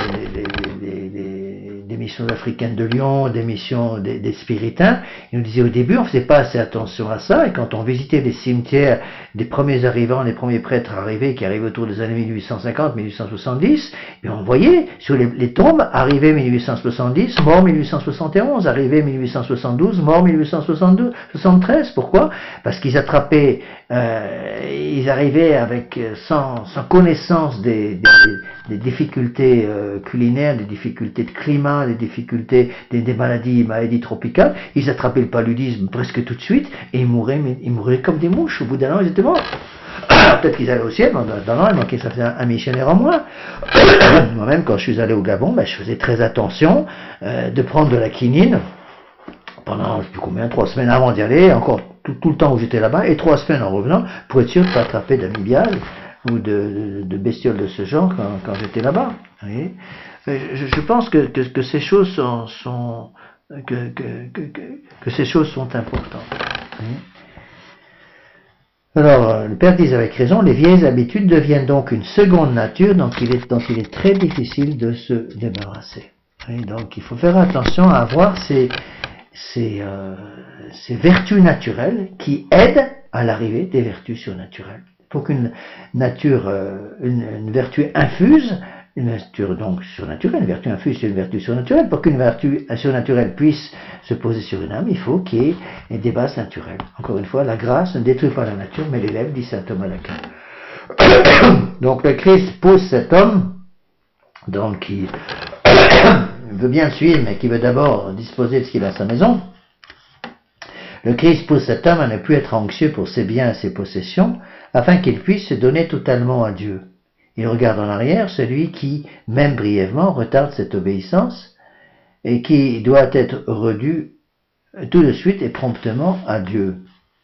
africaines de Lyon, des missions des spiritains, il nous disait au début, on ne faisait pas assez attention à ça, et quand on visitait les cimetières des premiers arrivants, les premiers prêtres arrivés, qui arrivaient autour des années 1850-1870, et on voyait sur les tombes, arrivé 1870, mort 1871, arrivé 1872, mort 1873. Pourquoi? Parce qu'ils attrapaient, ils arrivaient avec sans connaissance des difficultés culinaires, des difficultés de climat, des difficultés des maladies tropicales. Ils attrapaient le paludisme presque tout de suite et ils mouraient comme des mouches. Au bout d'un an, ils étaient morts. Peut-être qu'ils allaient au ciel, dans l'an, il manquait ça faisait un missionnaire en moins. Moi-même, quand je suis allé au Gabon, je faisais très attention de prendre de la quinine pendant, je ne sais plus combien, 3 semaines avant d'y aller, encore tout le temps où j'étais là-bas, et 3 semaines en revenant, pour être sûr de ne pas attraper d'amibiales ou de bestioles de ce genre quand j'étais là-bas. Je pense que ces choses que ces choses sont importantes. Alors, le père disait avec raison, les vieilles habitudes deviennent donc une seconde nature dont il est très difficile de se débarrasser. Donc, il faut faire attention à avoir ces vertus naturelles qui aident à l'arrivée des vertus surnaturelles. Pour qu'une nature, une vertu infuse une nature donc surnaturelle. Une vertu infuse sur une vertu surnaturelle. Pour qu'une vertu surnaturelle puisse se poser sur une âme, il faut qu'il y ait des bases naturelles. Encore une fois, la grâce ne détruit pas la nature, mais l'élève, dit saint Thomas d'Aquin. Donc le Christ pousse cet homme, donc qui veut bien le suivre, mais qui veut d'abord disposer de ce qu'il a à sa maison. Le Christ pousse cet homme à ne plus être anxieux pour ses biens et ses possessions, afin qu'il puisse se donner totalement à Dieu. Il regarde en arrière celui qui, même brièvement, retarde cette obéissance et qui doit être rendu tout de suite et promptement à Dieu.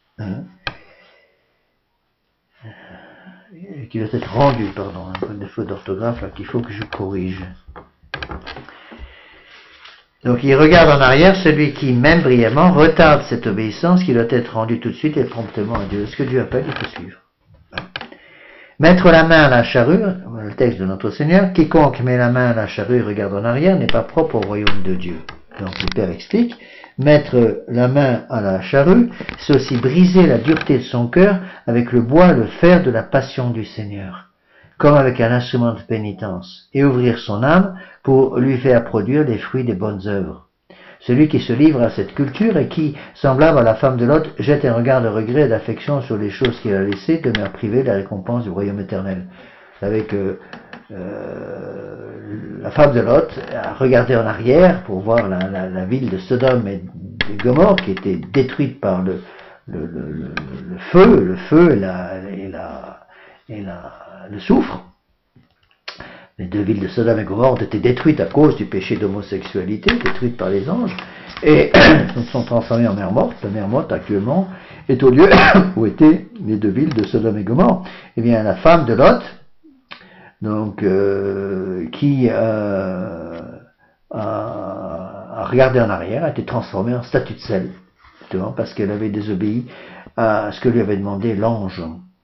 Qui doit être rendu, pardon, un peu de défaut d'orthographe là qu'il faut que je corrige. Donc il regarde en arrière celui qui, même brièvement, retarde cette obéissance qui doit être rendue tout de suite et promptement à Dieu. Ce que Dieu appelle, il faut suivre. Mettre la main à la charrue, le texte de notre Seigneur, quiconque met la main à la charrue et regarde en arrière n'est pas propre au royaume de Dieu. Donc le Père explique, mettre la main à la charrue, c'est aussi briser la dureté de son cœur avec le bois, le fer de la passion du Seigneur, comme avec un instrument de pénitence, et ouvrir son âme pour lui faire produire les fruits des bonnes œuvres. Celui qui se livre à cette culture et qui, semblable à la femme de Lot, jette un regard de regret et d'affection sur les choses qu'il a laissées, demeure privé de la récompense du royaume éternel. Vous savez que la femme de Lot a regardé en arrière pour voir la ville de Sodome et de Gomorrhe qui était détruite par le feu et le soufre. Les deux villes de Sodome et Gomorrhe ont été détruites à cause du péché d'homosexualité, détruites par les anges, et se sont transformées en mer morte. La mer morte, actuellement, est au lieu où étaient les deux villes de Sodome et Gomorrhe. Eh bien, la femme de Lot, donc, qui a regardé en arrière, a été transformée en statue de sel, justement, parce qu'elle avait désobéi à ce que lui avait demandé l'ange.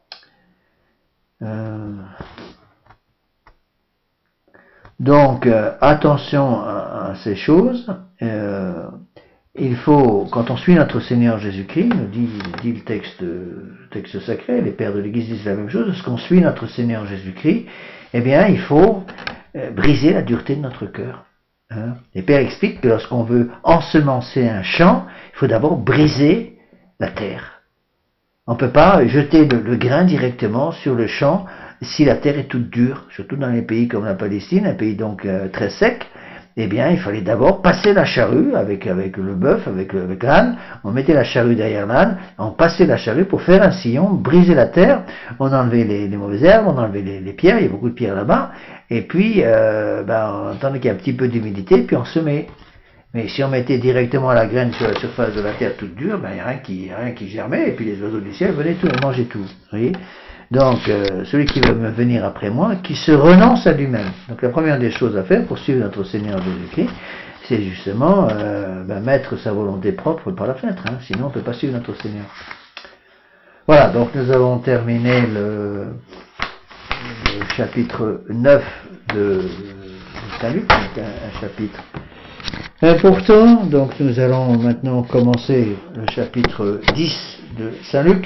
Donc, attention à ces choses. Il faut, quand on suit notre Seigneur Jésus-Christ, nous dit le texte sacré, les pères de l'Église disent la même chose, lorsqu'on suit notre Seigneur Jésus-Christ, eh bien, il faut briser la dureté de notre cœur. Les pères expliquent que lorsqu'on veut ensemencer un champ, il faut d'abord briser la terre. On ne peut pas jeter le grain directement sur le champ si la terre est toute dure, surtout dans les pays comme la Palestine, un pays donc très sec. Eh bien, il fallait d'abord passer la charrue avec le bœuf, avec l'âne. On mettait la charrue derrière l'âne, on passait la charrue pour faire un sillon, briser la terre. On enlevait les mauvaises herbes, on enlevait les pierres, il y a beaucoup de pierres là-bas. Et puis, on attendait qu'il y ait un petit peu d'humidité, puis on semait. Mais si on mettait directement la graine sur la surface de la terre toute dure, il n'y a rien qui germait, et puis les oiseaux du ciel venaient tout manger tout. Vous voyez ? Donc, celui qui veut venir après moi, qui se renonce à lui-même. Donc, la première des choses à faire pour suivre notre Seigneur Jésus-Christ, c'est justement mettre sa volonté propre par la fenêtre. Sinon, on ne peut pas suivre notre Seigneur. Voilà, donc nous avons terminé le chapitre 9 de Saint-Luc, un chapitre important. Donc, nous allons maintenant commencer le chapitre 10 de Saint-Luc.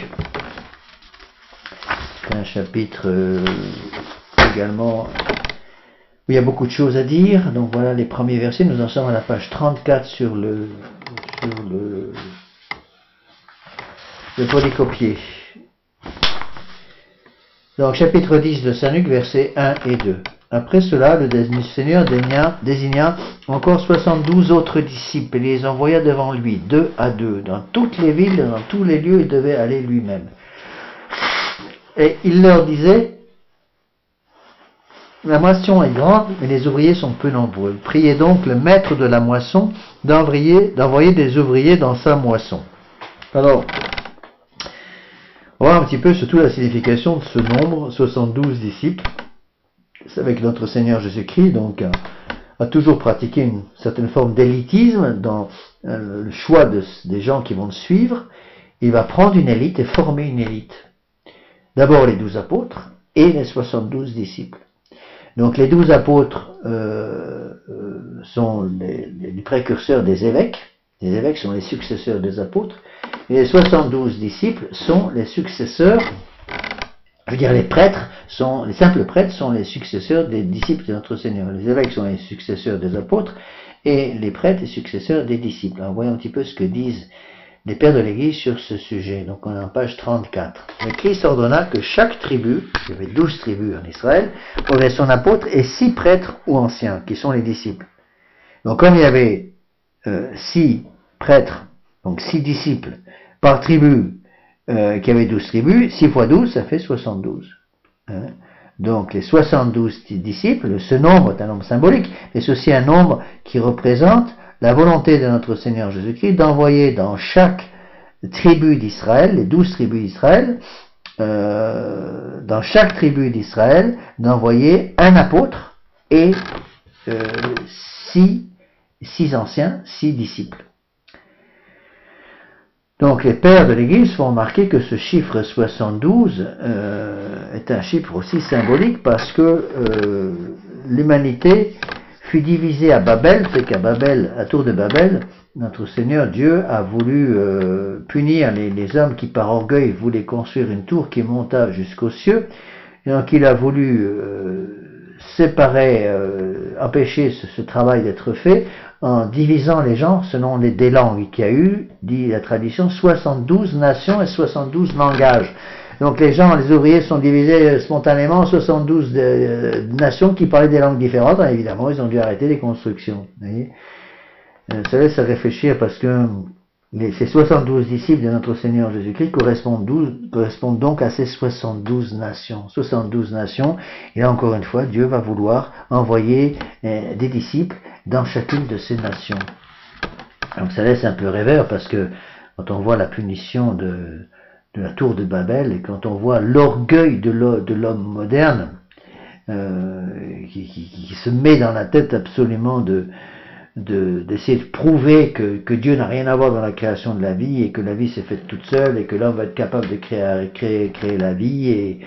Un chapitre également où il y a beaucoup de choses à dire. Donc voilà les premiers versets. Nous en sommes à la page 34 sur le polycopier. Donc chapitre 10 de Saint Luc, versets 1 et 2. Après cela, le Seigneur désigna encore 72 autres disciples et les envoya devant lui, 2 à 2. Dans toutes les villes, dans tous les lieux, il devait aller lui-même. Et il leur disait, la moisson est grande, mais les ouvriers sont peu nombreux. Priez donc le maître de la moisson d'envoyer des ouvriers dans sa moisson. Alors, on va voir un petit peu surtout la signification de ce nombre, 72 disciples. C'est avec notre Seigneur Jésus-Christ, donc, a toujours pratiqué une certaine forme d'élitisme dans le choix des gens qui vont le suivre. Il va prendre une élite et former une élite. D'abord les 12 apôtres et les 72 disciples. Donc les 12 apôtres sont les précurseurs des évêques. Les évêques sont les successeurs des apôtres. Et les 72 disciples sont les successeurs Je veux dire, les simples prêtres sont les successeurs des disciples de notre Seigneur. Les évêques sont les successeurs des apôtres et les prêtres les successeurs des disciples. Alors, voyons un petit peu ce que disent les pères de l'Église sur ce sujet. Donc on est en page 34. Le Christ ordonna que chaque tribu, il y avait 12 tribus en Israël, aurait son apôtre et 6 prêtres ou anciens, qui sont les disciples. Donc comme il y avait 6 prêtres, donc 6 disciples par tribu, qui avait 12 tribus, 6 fois 12, ça fait 72. Hein? Donc les 72 disciples, ce nombre est un nombre symbolique, mais c'est aussi un nombre qui représente la volonté de notre Seigneur Jésus-Christ d'envoyer dans chaque tribu d'Israël, les 12 tribus d'Israël, dans chaque tribu d'Israël, d'envoyer un apôtre et 6 anciens, 6 disciples. Donc les pères de l'Église font remarquer que ce chiffre 72 est un chiffre aussi symbolique parce que l'humanité fut divisée à Babel, c'est qu'à Babel, à Tour de Babel, notre Seigneur Dieu a voulu punir les hommes qui par orgueil voulaient construire une tour qui monta jusqu'aux cieux, et donc il a voulu séparer, empêcher ce travail d'être fait en divisant les gens selon des langues qu'il y a eu, dit la tradition, 72 nations et 72 langages. Donc les gens, les ouvriers sont divisés spontanément en 72 nations qui parlaient des langues différentes. Et évidemment, ils ont dû arrêter les constructions. Vous voyez, ça laisse à réfléchir parce que ces 72 disciples de notre Seigneur Jésus-Christ correspondent donc à ces 72 nations. 72 nations. Et là, encore une fois, Dieu va vouloir envoyer des disciples dans chacune de ces nations. Donc ça laisse un peu rêveur parce que quand on voit la punition de la tour de Babel et quand on voit l'orgueil de l'homme moderne qui se met dans la tête absolument d'essayer de prouver que Dieu n'a rien à voir dans la création de la vie et que la vie s'est faite toute seule et que l'homme va être capable de créer la vie et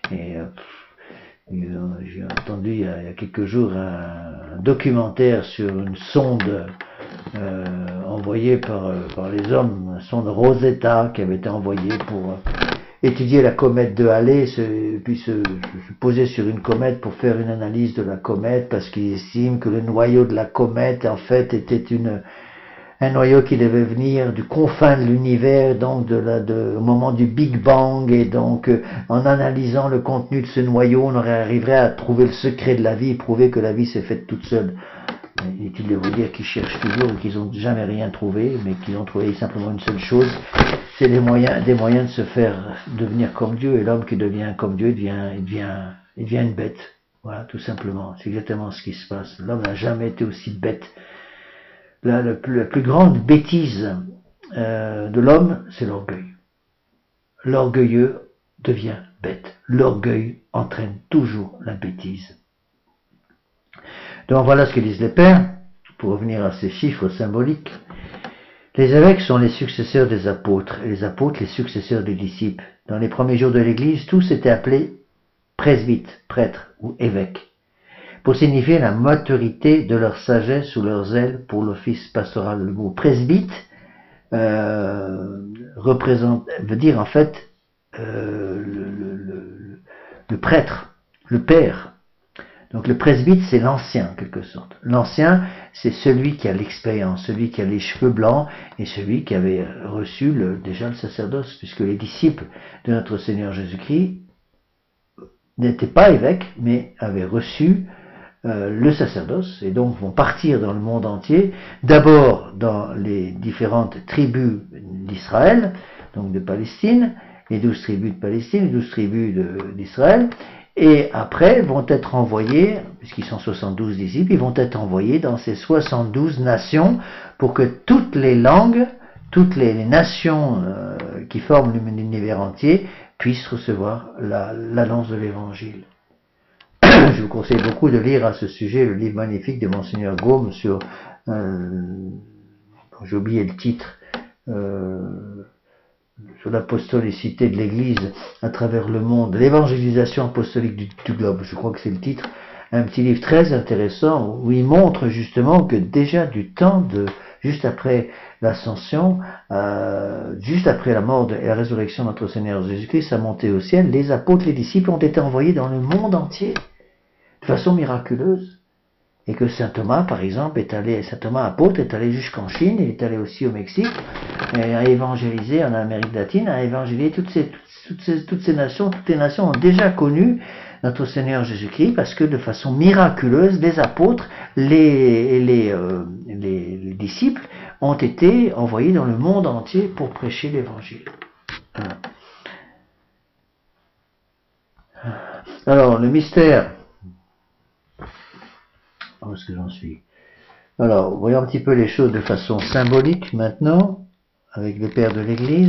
j'ai entendu il y a quelques jours un documentaire sur une sonde envoyée par les hommes, une sonde Rosetta qui avait été envoyée pour étudier la comète de Halley, puis se poser sur une comète pour faire une analyse de la comète parce qu'ils estiment que le noyau de la comète en fait était un noyau qui devait venir du confin de l'univers, donc au moment du Big Bang, et donc en analysant le contenu de ce noyau, on arriverait à trouver le secret de la vie et prouver que la vie s'est faite toute seule. Inutile de vous dire qu'ils cherchent toujours ou qu'ils n'ont jamais rien trouvé, mais qu'ils ont trouvé simplement une seule chose, c'est des moyens de se faire devenir comme Dieu, et l'homme qui devient comme Dieu, il devient une bête. Voilà, tout simplement. C'est exactement ce qui se passe. L'homme n'a jamais été aussi bête. La plus grande bêtise de l'homme, c'est l'orgueil. L'orgueilleux devient bête. L'orgueil entraîne toujours la bêtise. Donc voilà ce que disent les pères, pour revenir à ces chiffres symboliques. Les évêques sont les successeurs des apôtres, et les apôtres les successeurs des disciples. Dans les premiers jours de l'Église, tous étaient appelés presbytes, prêtres ou évêques, pour signifier la maturité de leur sagesse ou leur zèle pour l'office pastoral. Le mot presbyte veut dire en fait le prêtre, le père. Donc le presbyte, c'est l'ancien, en quelque sorte. L'ancien, c'est celui qui a l'expérience, celui qui a les cheveux blancs et celui qui avait reçu déjà le sacerdoce, puisque les disciples de notre Seigneur Jésus-Christ n'étaient pas évêques, mais avaient reçu le sacerdoce, et donc vont partir dans le monde entier, d'abord dans les différentes tribus d'Israël, donc de Palestine, les 12 tribus de Palestine, les 12 tribus d'Israël, et après vont être envoyés, puisqu'ils sont 72 disciples, ils vont être envoyés dans ces 72 nations pour que toutes les langues, toutes les nations qui forment l'univers entier puissent recevoir l'annonce de l'Évangile. Je vous conseille beaucoup de lire à ce sujet le livre magnifique de Monseigneur Gaume sur, j'ai oublié le titre, sur l'apostolicité de l'Église à travers le monde, l'évangélisation apostolique du globe, je crois que c'est le titre, un petit livre très intéressant où il montre justement que déjà du temps de juste après l'ascension, juste après la mort et la résurrection de notre Seigneur Jésus-Christ, sa montée au ciel, les apôtres, les disciples ont été envoyés dans le monde entier, de façon miraculeuse. Et que saint Thomas, par exemple, saint Thomas apôtre est allé jusqu'en Chine, il est allé aussi au Mexique, et a évangélisé en Amérique latine, a évangélisé toutes ces nations, toutes les nations ont déjà connu notre Seigneur Jésus-Christ, parce que de façon miraculeuse, les apôtres, les disciples ont été envoyés dans le monde entier pour prêcher l'évangile. Voilà. Alors, le mystère. Où est-ce que j'en suis? Alors, voyons un petit peu les choses de façon symbolique maintenant, avec le Père de l'Église.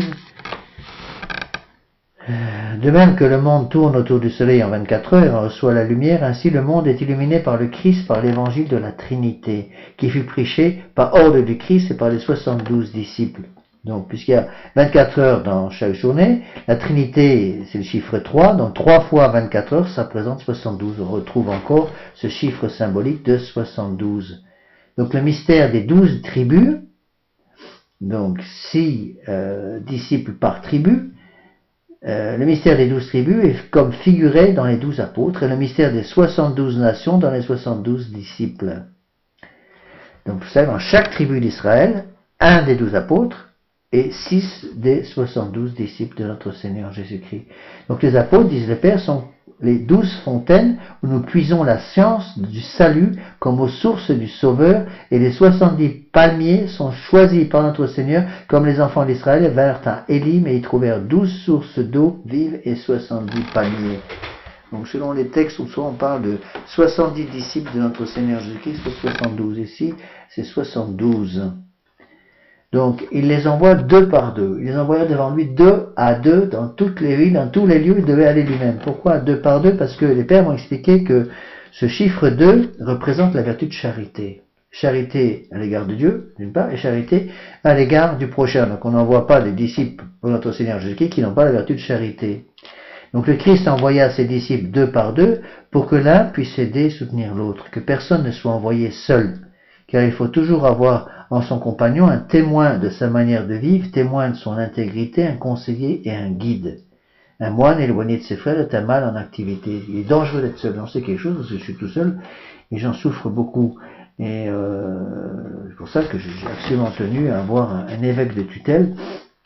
De même que le monde tourne autour du soleil en 24 heures et reçoit la lumière, ainsi le monde est illuminé par le Christ, par l'évangile de la Trinité, qui fut prêché par ordre du Christ et par les 72 disciples. Donc, puisqu'il y a 24 heures dans chaque journée, la Trinité, c'est le chiffre 3, donc 3 fois 24 heures, ça représente 72. On retrouve encore ce chiffre symbolique de 72. Donc, le mystère des 12 tribus, donc 6 disciples par tribu, le mystère des 12 tribus est comme figuré dans les 12 apôtres, et le mystère des 72 nations dans les 72 disciples. Donc, vous savez, dans chaque tribu d'Israël, un des 12 apôtres, et 6 des 72 disciples de notre Seigneur Jésus-Christ. Donc les apôtres, disent les pères, sont les 12 fontaines où nous puisons la science du salut comme aux sources du Sauveur, et les 70 palmiers sont choisis par notre Seigneur comme les enfants d'Israël vinrent à Élim et y trouvèrent 12 sources d'eau vive et 70 palmiers. Donc selon les textes, on parle de 70 disciples de notre Seigneur Jésus-Christ, soit 72. Ici, c'est 72. Donc, il les envoie 2 par 2. Il les envoya devant lui 2 à 2 dans toutes les villes, dans tous les lieux, il devait aller lui-même. Pourquoi 2 par 2? Parce que les pères m'ont expliqué que ce chiffre 2 représente la vertu de charité. Charité à l'égard de Dieu, d'une part, et charité à l'égard du prochain. Donc, on n'envoie pas des disciples pour notre Seigneur Jésus-Christ qui n'ont pas la vertu de charité. Donc, le Christ envoya ses disciples 2 par 2 pour que l'un puisse aider et soutenir l'autre, que personne ne soit envoyé seul. Car il faut toujours avoir en son compagnon un témoin de sa manière de vivre, témoin de son intégrité, un conseiller et un guide. Un moine éloigné de ses frères est un mal en activité. Il est dangereux d'être seul. J'en sais quelque chose parce que je suis tout seul et j'en souffre beaucoup. Et c'est pour ça que j'ai absolument tenu à avoir un évêque de tutelle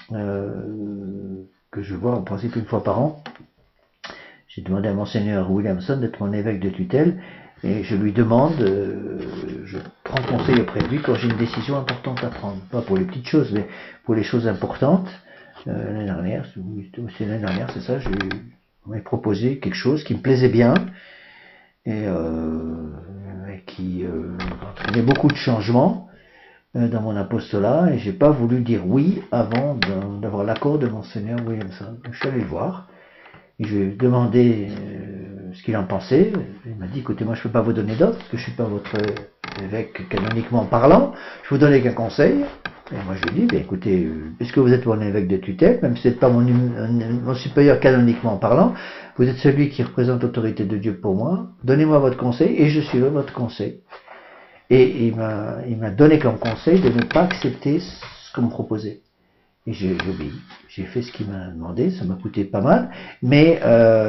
que je vois en principe une fois par an. J'ai demandé à Monseigneur Williamson d'être mon évêque de tutelle. Et je lui demande, je prends conseil auprès de lui quand j'ai une décision importante à prendre. Pas pour les petites choses, mais pour les choses importantes. L'année dernière, c'est ça, je m'ai proposé quelque chose qui me plaisait bien et qui entraînait beaucoup de changements dans mon apostolat, et j'ai pas voulu dire oui avant d'avoir l'accord de Monseigneur Williamson. Donc, je suis allé le voir. Et je lui ai demandé ce qu'il en pensait. Il m'a dit, écoutez, moi je ne peux pas vous donner d'ordre, parce que je ne suis pas votre évêque canoniquement parlant, je vous donne qu'un conseil. Et moi je lui ai dit, écoutez, puisque vous êtes mon évêque de tutelle, même si vous n'êtes pas mon supérieur canoniquement parlant, vous êtes celui qui représente l'autorité de Dieu pour moi, donnez-moi votre conseil, et je suivrai votre conseil. Et il m'a donné comme conseil de ne pas accepter ce qu'on me proposait. Et j'ai obéi. J'ai fait ce qu'il m'a demandé, ça m'a coûté pas mal, mais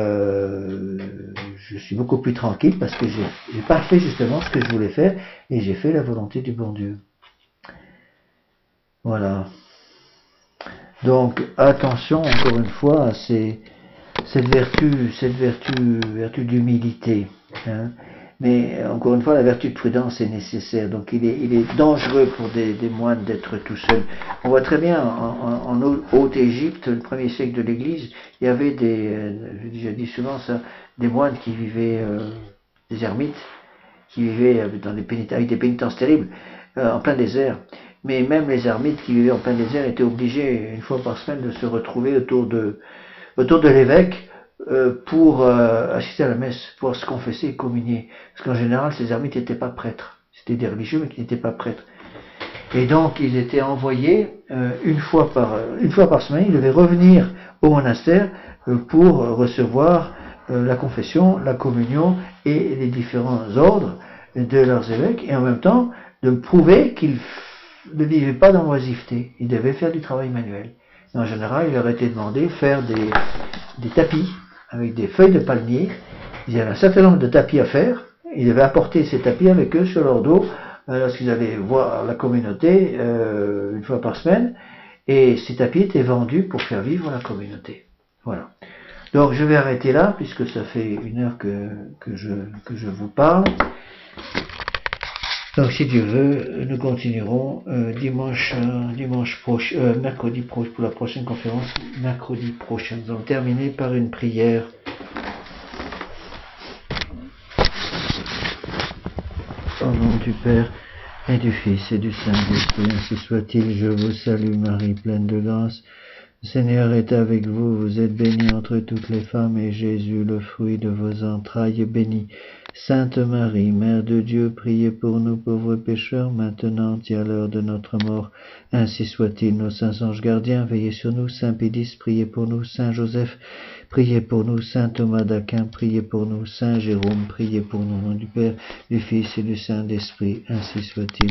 je suis beaucoup plus tranquille parce que j'ai pas fait justement ce que je voulais faire et j'ai fait la volonté du bon Dieu. Voilà. Donc attention encore une fois à cette vertu d'humilité. Hein. Mais encore une fois, la vertu de prudence est nécessaire. Donc il est dangereux pour des moines d'être tout seuls. On voit très bien en Haute-Égypte, le premier siècle de l'Église, il y avait j'ai déjà dit souvent ça, des moines qui vivaient, des ermites, qui vivaient avec des pénitences terribles, en plein désert. Mais même les ermites qui vivaient en plein désert étaient obligés, une fois par semaine, de se retrouver autour de l'évêque, pour assister à la messe, pour se confesser et communier. Parce qu'en général, ces ermites n'étaient pas prêtres. C'était des religieux, mais qui n'étaient pas prêtres. Et donc, ils étaient envoyés une fois par semaine. Ils devaient revenir au monastère pour recevoir la confession, la communion et les différents ordres de leurs évêques. Et en même temps, de prouver qu'ils ne vivaient pas dans l'oisiveté, ils devaient faire du travail manuel. Et en général, il leur était demandé de faire des tapis avec des feuilles de palmier. Ils avaient un certain nombre de tapis à faire. Ils devaient apporter ces tapis avec eux sur leur dos lorsqu'ils allaient voir la communauté une fois par semaine. Et ces tapis étaient vendus pour faire vivre la communauté. Voilà. Donc je vais arrêter là, puisque ça fait 1 heure que je vous parle. Donc si Dieu veut, nous continuerons mercredi prochain pour la prochaine conférence, mercredi prochain. Nous allons terminer par une prière. Au nom du Père et du Fils et du Saint-Esprit, ainsi soit-il. Je vous salue Marie, pleine de grâce. Le Seigneur est avec vous, vous êtes bénie entre toutes les femmes, et Jésus, le fruit de vos entrailles, est béni. Sainte Marie, Mère de Dieu, priez pour nous pauvres pécheurs, maintenant et à l'heure de notre mort. Ainsi soit-il. Nos saints anges gardiens, veillez sur nous. Saint Pédis, priez pour nous. Saint Joseph, priez pour nous. Saint Thomas d'Aquin, priez pour nous. Saint Jérôme, priez pour nous. Au nom du Père, du Fils et du Saint-Esprit, ainsi soit-il.